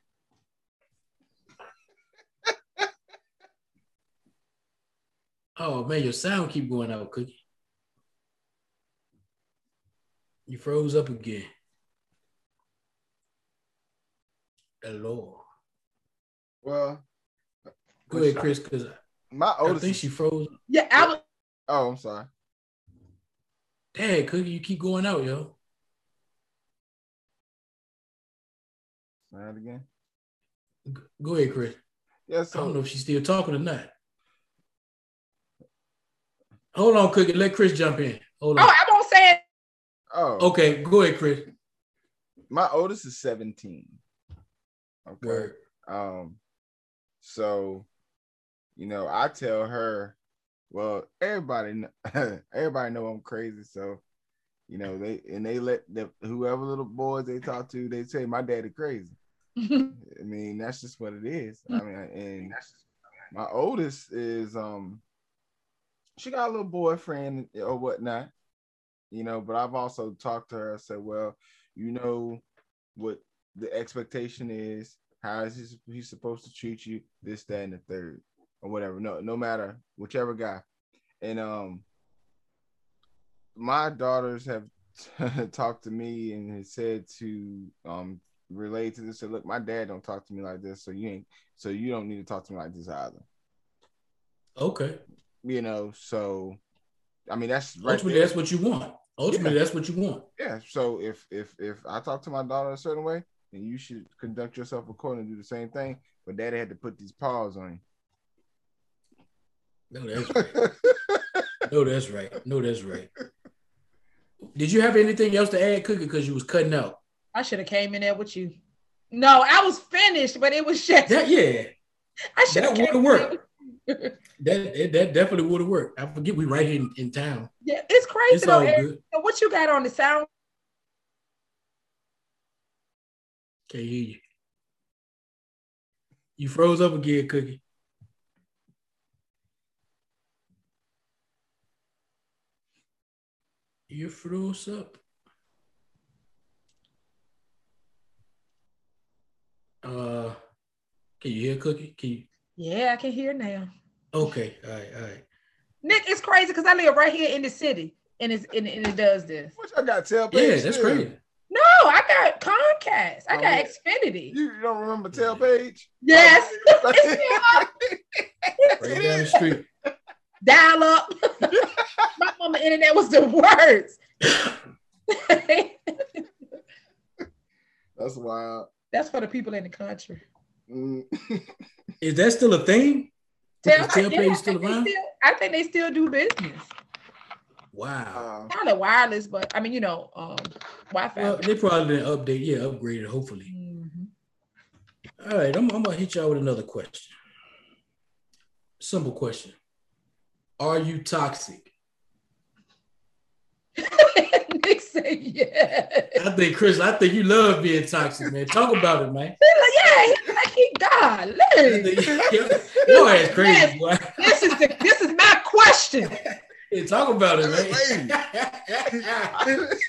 Oh man, your sound keep going out, Cookie. You froze up again. Hello. Well, go ahead, Chris, because my oldest, I think she froze. Yeah, Oh, I'm sorry. Dang, Cookie, you keep going out, yo. Say that again. Go ahead, Chris. Yeah, I so don't know if she's still talking or not. Hold on, Cookie. Let Chris jump in. Hold on. I won't say it. Oh, Okay, go ahead, Chris. my oldest is 17. Okay. Word. So, I tell her, well, everybody know I'm crazy. So, they let whoever little boys they talk to, they say my daddy crazy. I mean, that's just what it is. I mean, and my oldest is she got a little boyfriend or whatnot, but I've also talked to her. I said, well, what the expectation is, how is he's supposed to treat you, this, that, and the third, or whatever. No matter, whichever guy. And my daughters have talked to me and has said to relate to this. Said, look, my dad don't talk to me like this, so you don't need to talk to me like this either. Okay. So I mean that's right. Ultimately, that's what you want. That's what you want. Yeah. So if I talk to my daughter a certain way, then you should conduct yourself accordingly, do the same thing. But daddy had to put these paws on you. No, that's right. No, that's right. Did you have anything else to add, Cookie? Because you was cutting out. I should have came in there with you. No, I was finished, but it was just that. Yeah, I should have. That would have worked. that definitely would have worked. I forget we right here in town. Yeah, it's crazy. It's all good. So what you got on the sound? Can't hear you. You froze up again, Cookie. You froze up. Can you hear Cookie? Can you? Yeah, I can hear now. Okay, all right. Nick, it's crazy because I live right here in the city, and it does this. What I got? Tailpage? Yeah, that's crazy. No, I got Comcast. I got Xfinity. You don't remember Tailpage? Yes. Right down the street. Dial up. My mama internet was the worst. That's wild. That's for the people in the country. Is that still a thing? Tailpage still around? I think they still do business. Wow. Kind of wireless, but I mean, Wi-Fi. Well, they probably didn't upgrade it, hopefully. Mm-hmm. All right, I'm gonna hit y'all with another question. Simple question. Are you toxic? Nick said yes. I think you love being toxic, man. Talk about it, man. He's like, God, your ass crazy, boy. This is my question. Hey, talk about it, man.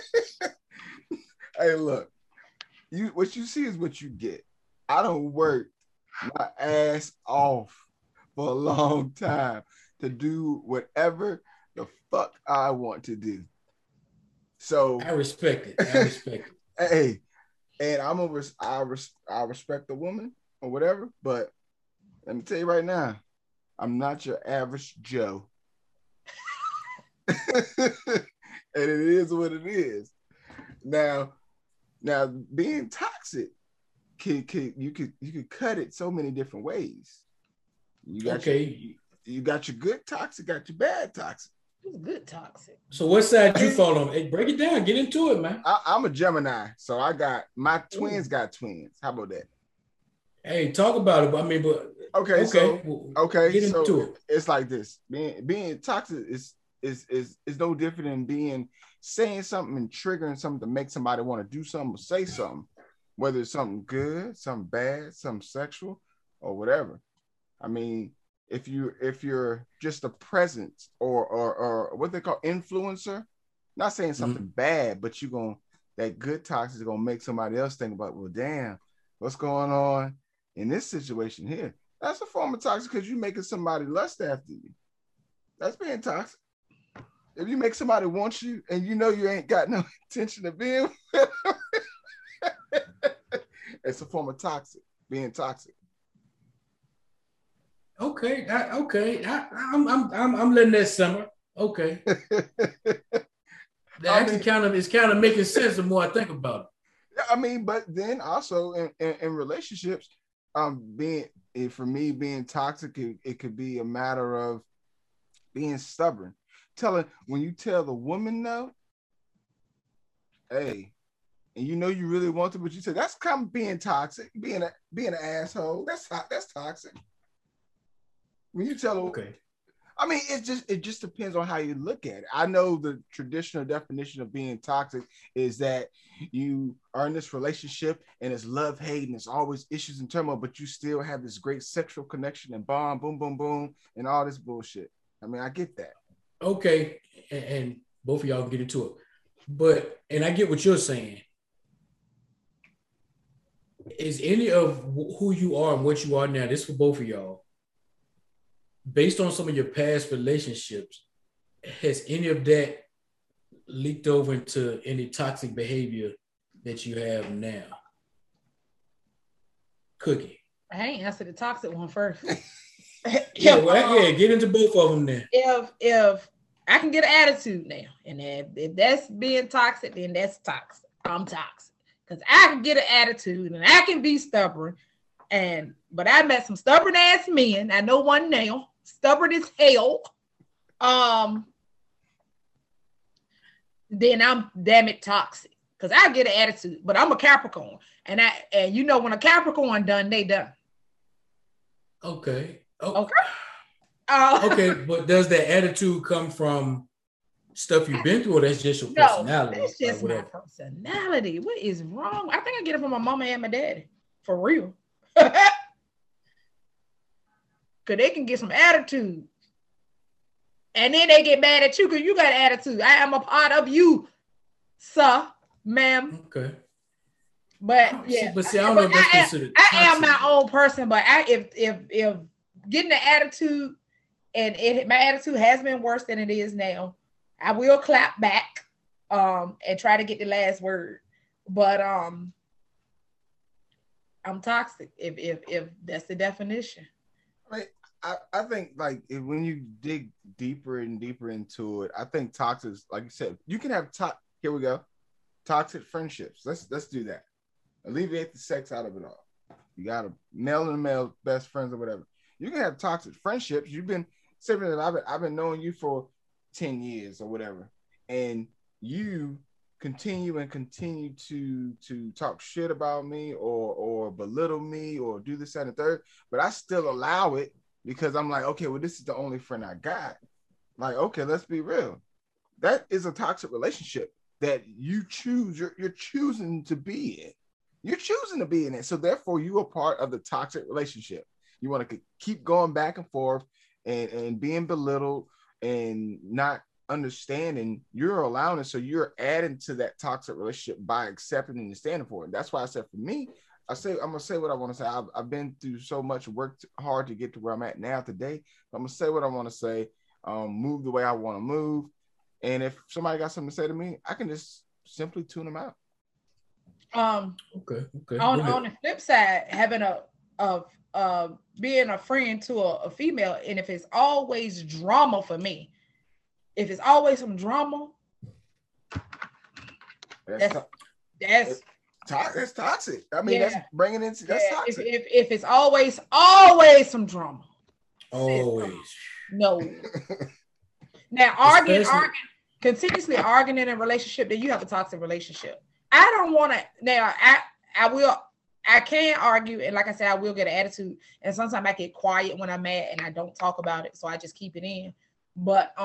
Hey, look, what you see is what you get. I don't work my ass off for a long time to do whatever the fuck I want to do. So I respect it. Hey, and I respect the woman or whatever, but let me tell you right now, I'm not your average Joe. And it is what it is. Now being toxic, you could cut it so many different ways. You got your good toxic, got your bad toxic. Who's good toxic? So what side you fall on? Hey, break it down. Get into it, man. I'm a Gemini, so I got my twins. Got twins. How about that? Hey, talk about it. I mean, but okay. Get into it. It's like this. Being toxic is no different than saying something and triggering something to make somebody want to do something or say something. whether it's something good, something bad, something sexual, or whatever. I mean, if you're just a presence or what they call influencer, not saying something bad, but that good toxic is gonna make somebody else think about, well, damn, what's going on in this situation here? That's a form of toxic because you're making somebody lust after you. That's being toxic. If you make somebody want you and you know you ain't got no intention of being with them, it's a form of toxic, being toxic. Okay, I'm letting that simmer. Okay, it's kind of making sense the more I think about it. I mean, but then also in relationships, being toxic, it could be a matter of being stubborn. When you tell the woman no, hey, and you know you really want to, but you say that's kind of being toxic, being an asshole. That's toxic. When you tell her, okay. I mean, it just depends on how you look at it. I know the traditional definition of being toxic is that you are in this relationship and it's love, hate, and it's always issues and turmoil, but you still have this great sexual connection and bond, boom, boom, boom, and all this bullshit. I mean, I get that. Okay, and both of y'all can get into it, and I get what you're saying. Is any of who you are and what you are now, this for both of y'all, based on some of your past relationships, has any of that leaked over into any toxic behavior that you have now? Cookie. I ain't answered the toxic one first. Get into both of them then. If I can get an attitude now, and if that's being toxic, then that's toxic. I'm toxic because I can get an attitude and I can be stubborn. But I met some stubborn ass men. I know one now, stubborn as hell. Then I'm damn it toxic because I get an attitude. But I'm a Capricorn, and you know when a Capricorn done, they done. Okay. Okay. Okay, but does that attitude come from stuff you've been through, or that's just your personality? No, that's just my personality. What is wrong? I think I get it from my mama and my daddy. For real. Because they can get some attitude. And then they get mad at you because you got attitude. I am a part of you, sir, ma'am. Okay. But yeah. But see, I don't know if that's considered toxic. I am my own person, but if getting the attitude, and my attitude has been worse than it is now, I will clap back and try to get the last word. But I'm toxic if that's the definition. I mean, I think like when you dig deeper and deeper into it, I think toxic, like you said, you can have here we go, toxic friendships. Let's do that. Alleviate the sex out of it all. You got a male and a male best friends or whatever. You can have toxic friendships. You've been saying that I've been knowing you for 10 years or whatever, and you continue to talk shit about me or belittle me or do this, that, and the third, but I still allow it because I'm like, okay, well, this is the only friend I got. Like, okay, let's be real. That is a toxic relationship that you choose. You're choosing to be in. You're choosing to be in it. So therefore, you are part of the toxic relationship. You want to keep going back and forth and being belittled and not understanding. You're allowing it. So you're adding to that toxic relationship by accepting and standing for it. And that's why I said for me, I'm gonna say what I want to say. I've been through so much, worked hard to get to where I'm at now today. I'm gonna say what I want to say, move the way I want to move, and if somebody got something to say to me, I can just simply tune them out. Okay. On the flip side, having being a friend to a female, and if it's always drama for me, if it's always some drama, that's toxic. I mean, that's bringing into that's toxic. If it's always some drama, always no. Now continuously arguing in a relationship, then you have a toxic relationship. I don't want to. Now I can argue, and like I said, I will get an attitude, and sometimes I get quiet when I'm mad and I don't talk about it, so I just keep it in. But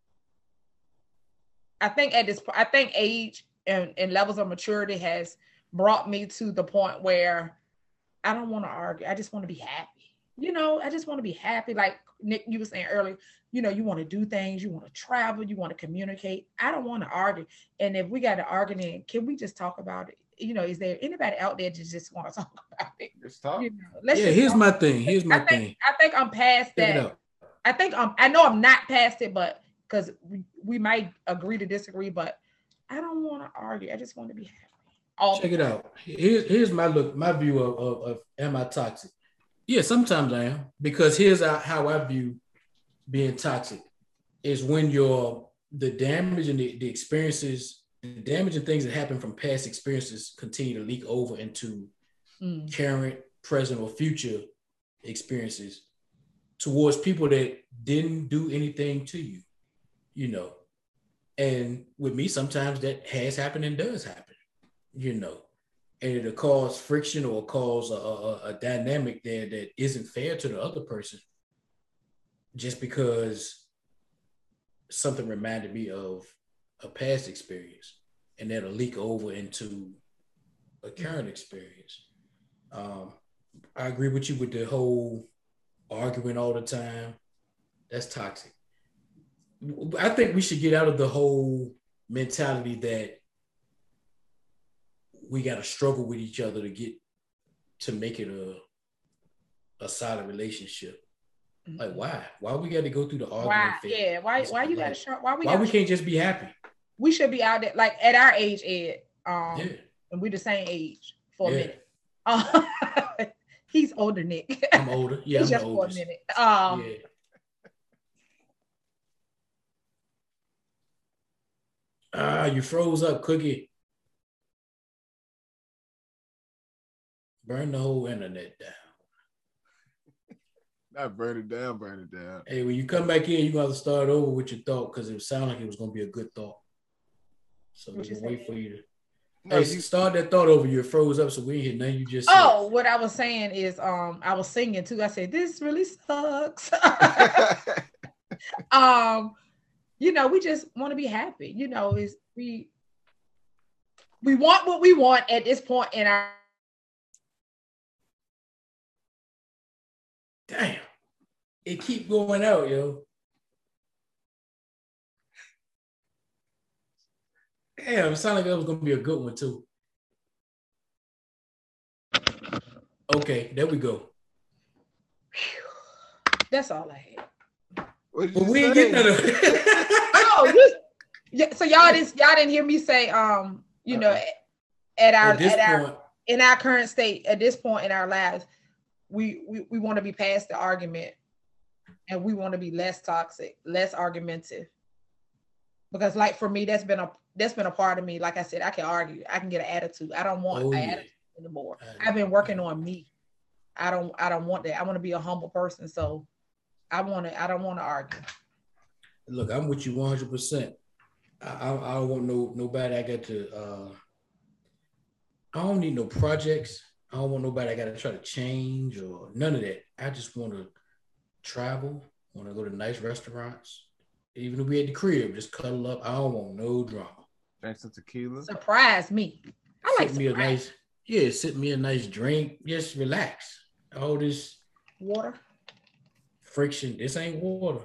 I think age and levels of maturity has brought me to the point where I don't want to argue. I just want to be happy. I just want to be happy. Like Nick, you were saying earlier, you want to do things, you want to travel, you want to communicate. I don't want to argue. And if we got to argue, then can we just talk about it? Is there anybody out there that just want to talk about it? Just talk. Here's my thing. I think I'm past that. I know I'm not past it, but because we might agree to disagree, but I don't want to argue. I just want to be happy. Check it out. Here's my view of am I toxic? Yeah, sometimes I am, because here's how I view being toxic is when the damage and the experiences, the damage and things that happen from past experiences continue to leak over into current, present, or future experiences towards people that didn't do anything to you, And with me, sometimes that has happened and does happen, And it'll cause friction or cause a dynamic there that isn't fair to the other person just because something reminded me of a past experience, and that'll leak over into a current experience. I agree with you with the whole arguing all the time. That's toxic. I think we should get out of the whole mentality that we got to struggle with each other to make it a solid relationship. Like, why? Why we got to go through the argument? Why you got to? Why we can't just be happy? We should be out there, like at our age, Ed. And we're the same age for a minute. He's older, Nick. I'm older. Yeah, I'm just older. For a minute. You froze up, Cookie. Burn the whole internet down. Not burn it down. Hey, when you come back in, you're going to have to start over with your thought because it sounded like it was going to be a good thought. So we're going to wait for you to... start that thought over. You froze up, so we ain't hear nothing you just said. Oh, what I was saying is I was singing too. I said, this really sucks. We just want to be happy. We want what we want at this point in our... Damn. It keep going out, yo. Damn, it sounded like that was going to be a good one, too. Okay, there we go. That's all I had. But we ain't getting none of it. So y'all didn't hear me say, in our current state, at this point in our lives, we want to be past the argument, and we want to be less toxic, less argumentative. Because, like, for me, that's been a part of me. Like I said, I can argue, I can get an attitude. I don't want an attitude anymore. I've been working on me. I don't want that. I want to be a humble person. So I don't want to argue. Look, I'm with you 100%. I don't want nobody I got to. I don't need no projects. I don't want nobody I got to try to change or none of that. I just want to travel. Want to go to nice restaurants. Even if we at the crib, just cuddle up. I don't want no drama. Drink some tequila. Surprise me. I like surprise. Sip me a nice drink. Just relax. All this water. Friction. This ain't water.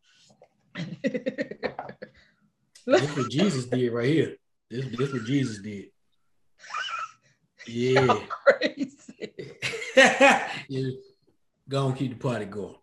This what Jesus did right here. This what Jesus did. Yeah. So crazy. Yeah. Go and keep the party going.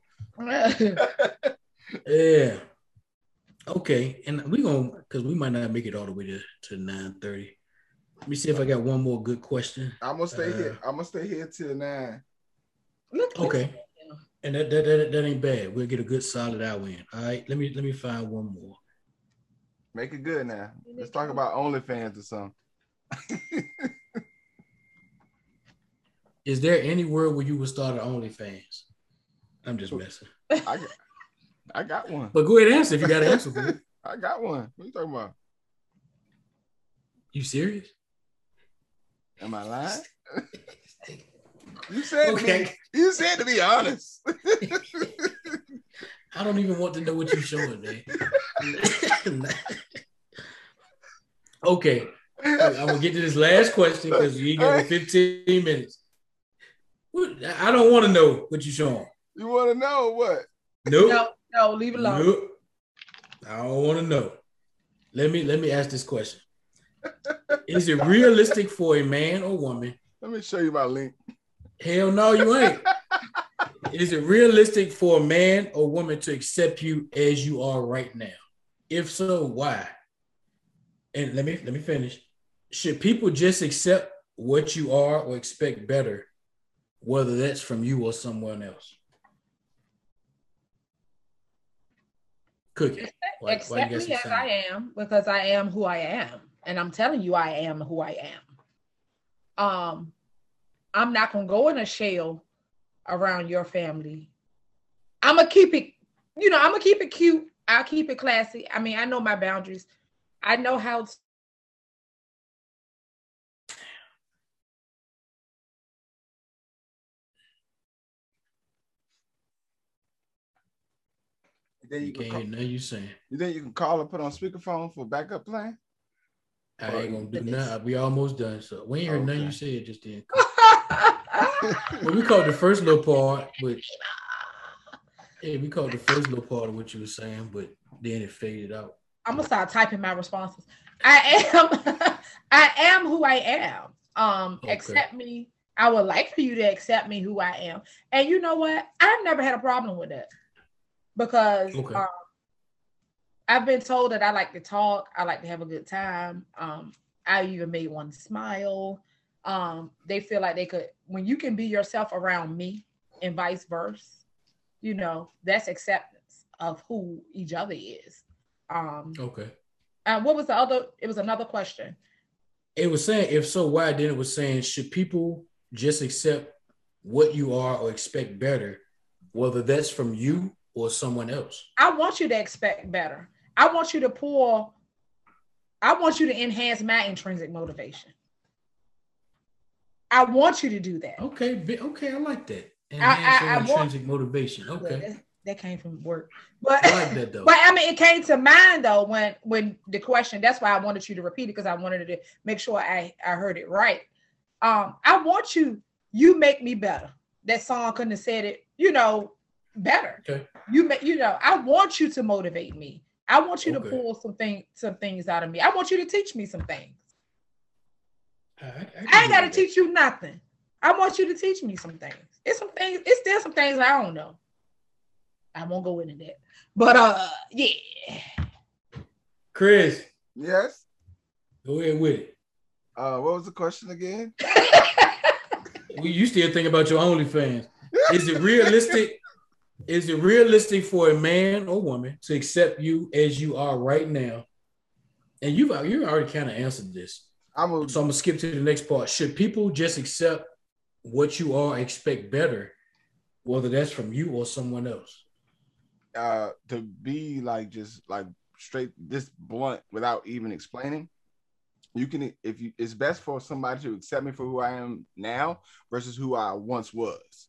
Yeah. Okay. And because we might not make it all the way to 9:30. Let me see if I got one more good question. I'm gonna stay here. I'm gonna stay here till 9. Okay. And that ain't bad. We'll get a good solid hour in. All right. Let me find one more. Make it good now. Let's talk about OnlyFans or something. Is there any world where you would start an OnlyFans? I'm just messing. I got one. But go ahead and answer if you got an answer for it. I got one. What are you talking about? You serious? Am I lying? You said to be honest. I don't even want to know what you're showing, man. Okay. I'm gonna get to this last question because you got 15 minutes. I don't want to know what you showing. You want to know what? Nope. No, leave it alone. Nope. I don't want to know. Let me ask this question. Is it realistic for a man or woman? Let me show you my link. Hell no, you ain't. Is it realistic for a man or woman to accept you as you are right now? If so, why? And let me finish. Should people just accept what you are or expect better, whether that's from you or someone else? Cookie. Accept me as I am because I am who I am. And I'm telling you, I am who I am. I'm not going to go in a shell around your family. I'm going to keep it, I'm going to keep it cute. I'll keep it classy. I mean, I know my boundaries. I know how to. Then you can't hear nothing you saying. You think you can call and put on speakerphone for backup plan? I ain't gonna do nothing. We almost done, so we ain't heard nothing you said just then. Well, we caught the first little part, but we caught the first little part of what you were saying, but then it faded out. I'm gonna start typing my responses. I am who I am. Okay. Accept me. I would like for you to accept me who I am. And you know what? I've never had a problem with that. Because I've been told that I like to talk. I like to have a good time. I even made one smile. They feel like they could, when you can be yourself around me and vice versa, that's acceptance of who each other is. Okay. And what was the other? It was another question. It was saying, if so, why? Then it was saying, should people just accept what you are or expect better, whether that's from you or someone else? I want you to expect better. I want you to enhance my intrinsic motivation. I want you to do that. Okay, I like that. Enhance your intrinsic motivation. Okay. That came from work. But I like that though. But I mean, it came to mind though when the question, that's why I wanted you to repeat it, because I wanted to make sure I heard it right. I want you make me better. That song couldn't have said it, better. Okay. I want you to motivate me. I want you to pull some things out of me. I want you to teach me some things. I ain't got to teach you nothing. I want you to teach me some things. It's still some things I don't know. I won't go into that. But yeah. Chris. Yes. Go ahead with it. What was the question again? You still think about your OnlyFans. Is it realistic? Is it realistic for a man or woman to accept you as you are right now? And you already kind of answered this. So I'm gonna skip to the next part. Should people just accept what you are, expect better, whether that's from you or someone else? To be just straight this blunt without even explaining, it's best for somebody to accept me for who I am now versus who I once was.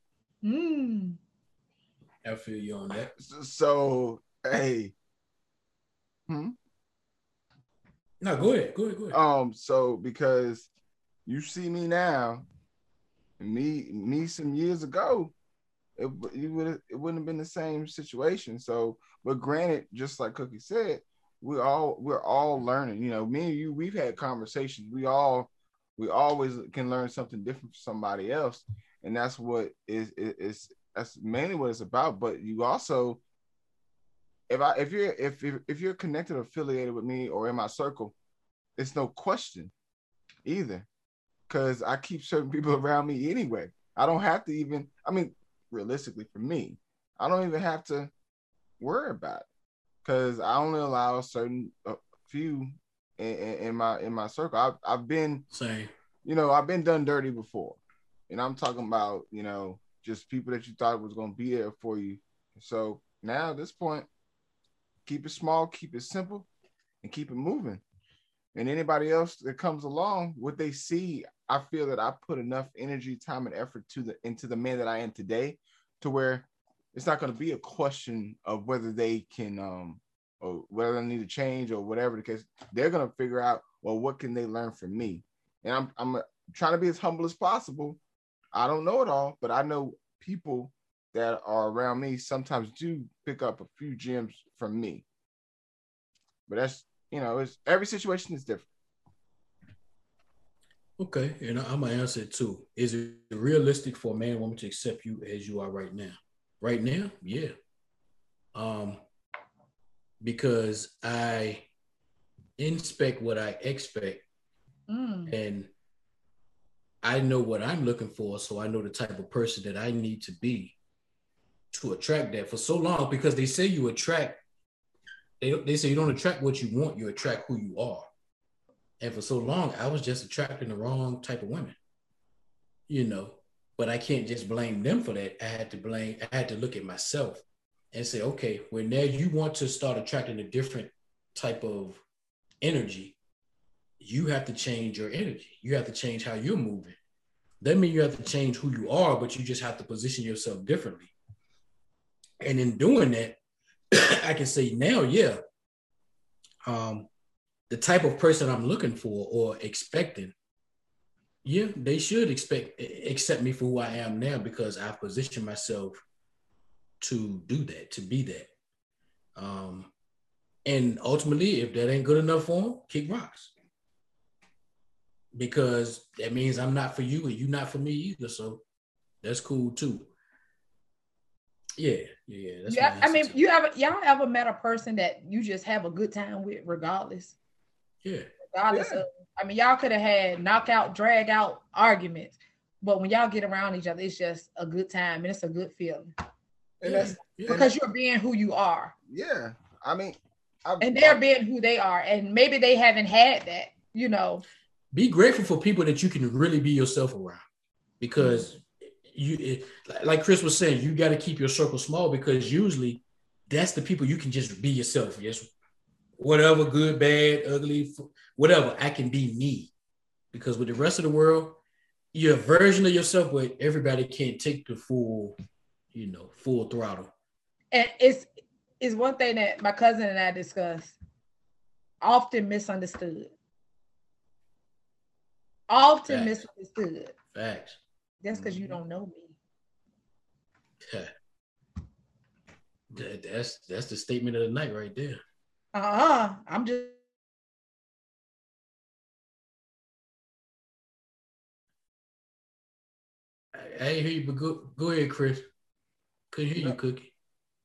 I feel you on that. So hey. No, go ahead. So because you see me now, me some years ago, it wouldn't have been the same situation. So, but granted, just like Cookie said, we're all learning. Me and you, we've had conversations. We always can learn something different from somebody else, and that's what that's mainly what it's about. But you also, if you're connected or affiliated with me or in my circle, it's no question either, because I keep certain people around me anyway. I don't have to even. I mean, realistically, for me, I don't even have to worry about it, because I only allow a certain few in my circle. I've been same. I've been done dirty before, and I'm talking about just people that you thought was going to be there for you. So now at this point, keep it small, keep it simple, and keep it moving. And anybody else that comes along, what they see, I feel that I put enough energy, time, and effort into the man that I am today, to where it's not going to be a question of whether they can or whether they need to change or whatever the case. They're going to figure out well, what can they learn from me? And I'm trying to be as humble as possible. I don't know it all, but I know people that are around me sometimes do pick up a few gems from me. But that's, it's every situation is different. Okay, and I'm gonna answer it too. Is it realistic for a man or woman to accept you as you are right now? Right now, yeah. Because I inspect what I expect, and I know what I'm looking for, so I know the type of person that I need to be to attract that. For so long, because they say you attract, they say you don't attract what you want, you attract who you are. And for so long, I was just attracting the wrong type of women, but I can't just blame them for that. I had to look at myself and say, okay, well, now you want to start attracting a different type of energy. You have to change your energy. You have to change how you're moving. That means you have to change who you are, but you just have to position yourself differently. And in doing that, I can say now, yeah, the type of person I'm looking for or expecting, yeah, they should accept me for who I am now because I've positioned myself to do that, to be that. And ultimately, if that ain't good enough for them, kick rocks. Because that means I'm not for you and you not for me either. So that's cool too. Yeah. That's I mean, y'all ever met a person that you just have a good time with, regardless? Yeah. Regardless of, I mean, y'all could have had knockout, drag out arguments, but when y'all get around each other, it's just a good time and it's a good feeling. And that's because you're being who you are. Yeah. I mean, and they're being who they are, and maybe they haven't had that, Be grateful for people that you can really be yourself around, because like Chris was saying, you got to keep your circle small, because usually that's the people you can just be yourself. Yes, whatever, good, bad, ugly, whatever, I can be me. Because with the rest of the world, you're a version of yourself, but everybody can't take the full throttle. And it's one thing that my cousin and I discussed. Often misunderstood. Often Facts. misunderstood. Facts. That's because you don't know me. That's the statement of the night right there. I'm just. I ain't hear you, but go ahead, Chris. Couldn't hear you, Cookie.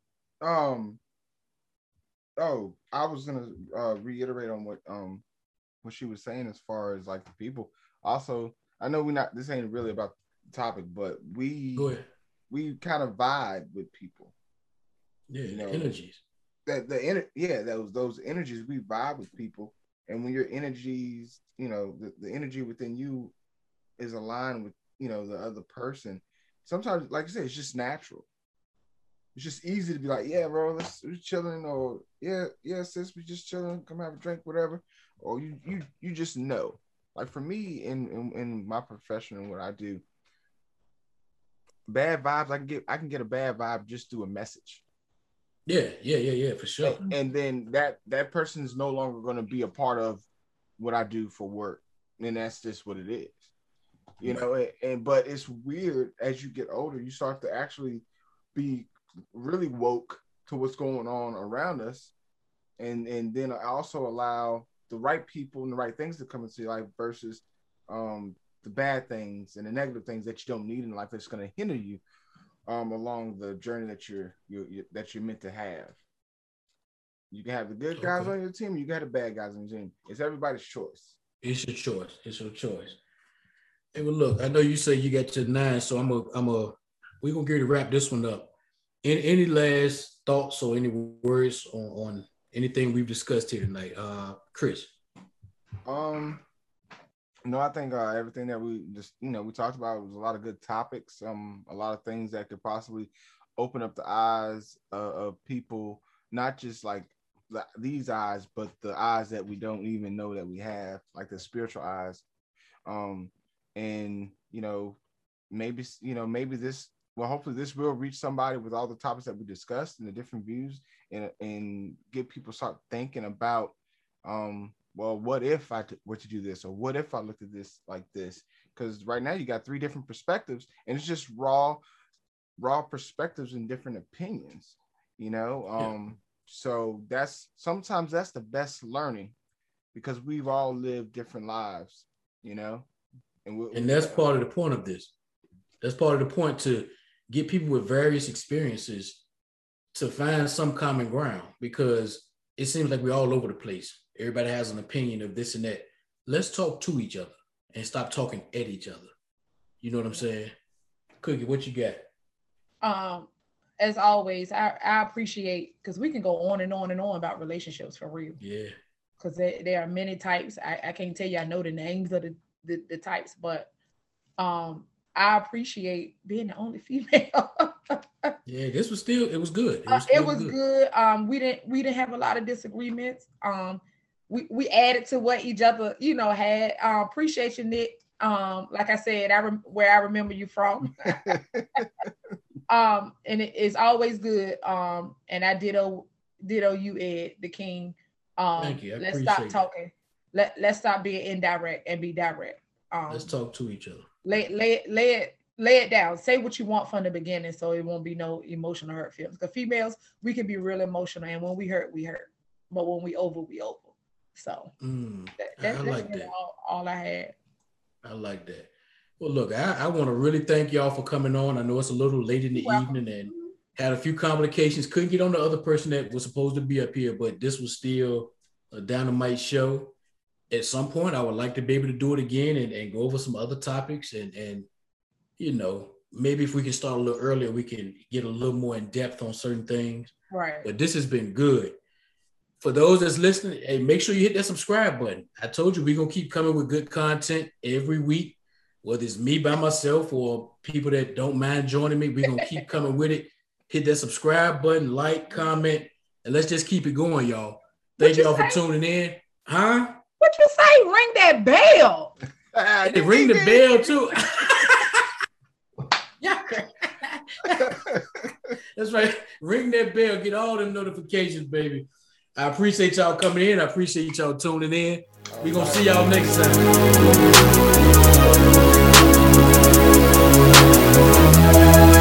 I was gonna reiterate on what she was saying as far as like the people. Also, I know this ain't really about the topic, but we kind of vibe with people. Yeah, energies. Those energies, we vibe with people, and when your energies, the energy within you is aligned with the other person. Sometimes, like I said, it's just natural. It's just easy to be like, yeah, bro, we're chilling, or yeah, sis, we just chilling, come have a drink, whatever. Or you just know. Like for me, in my profession and what I do, bad vibes, I can get a bad vibe just through a message. Yeah, for sure. And then that person is no longer going to be a part of what I do for work, and that's just what it is. But it's weird, as you get older, you start to actually be really woke to what's going on around us, and then also allow the right people and the right things to come into your life versus the bad things and the negative things that you don't need in life that's going to hinder you along the journey that you're meant to have. You can have the good guys on your team, you got the bad guys on your team. It's everybody's choice. It's your choice. Hey, well, look, I know you say you got to 9, so we're gonna get ready to wrap this one up. Any last thoughts or any words on anything we've discussed here tonight, Chris? No, I think everything that we just we talked about was a lot of good topics. A lot of things that could possibly open up the eyes of people, not just like these eyes, but the eyes that we don't even know that we have, like the spiritual eyes. And maybe this. Well, hopefully this will reach somebody with all the topics that we discussed and the different views, and get people start thinking about well, what if I were to do this, or what if I looked at this like this? Because right now you got 3 different perspectives, and it's just raw perspectives and different opinions, you know. So sometimes that's the best learning, because we've all lived different lives, you know. And that's part of the point of this. That's part of the point, to get people with various experiences to find some common ground, because it seems like we're all over the place. Everybody has an opinion of this and that. Let's talk to each other and stop talking at each other. You know what I'm saying? Cookie, what you got? As always, I appreciate, because we can go on and on and on about relationships for real. Yeah. Because there are many types. I can't tell you I know the names of the types, but I appreciate being the only female. Yeah, it was good. It was good. We didn't have a lot of disagreements. We added to what each other, you know, had. Appreciate you, Nick. Like I said, where I remember you from. And it's always good. And I ditto you, Ed, the king. Thank you. Let's stop talking. Let's stop being indirect and be direct. Let's talk to each other. Lay it down. Say what you want from the beginning, so it won't be no emotional hurt feelings. Because females, we can be real emotional, and when we hurt, we hurt. But when we over, we over. So that's like that. All I had. I like that. Well, look, I want to really thank y'all for coming on. I know it's a little late in the evening and had a few complications. Couldn't get on the other person that was supposed to be up here, but this was still a dynamite show. At some point, I would like to be able to do it again and go over some other topics. And you know, maybe if we can start a little earlier, we can get a little more in depth on certain things. Right. But this has been good. For those that's listening, hey, make sure you hit that subscribe button. I told you we're going to keep coming with good content every week, whether it's me by myself or people that don't mind joining me. We're going to keep coming with it. Hit that subscribe button, like, comment, and let's just keep it going, y'all. Thank y'all for tuning in. Huh? What you say? Ring that bell. Hey, ring the bell, too. Yeah. That's right. Ring that bell. Get all them notifications, baby. I appreciate y'all coming in. I appreciate y'all tuning in. We're going to see y'all next time.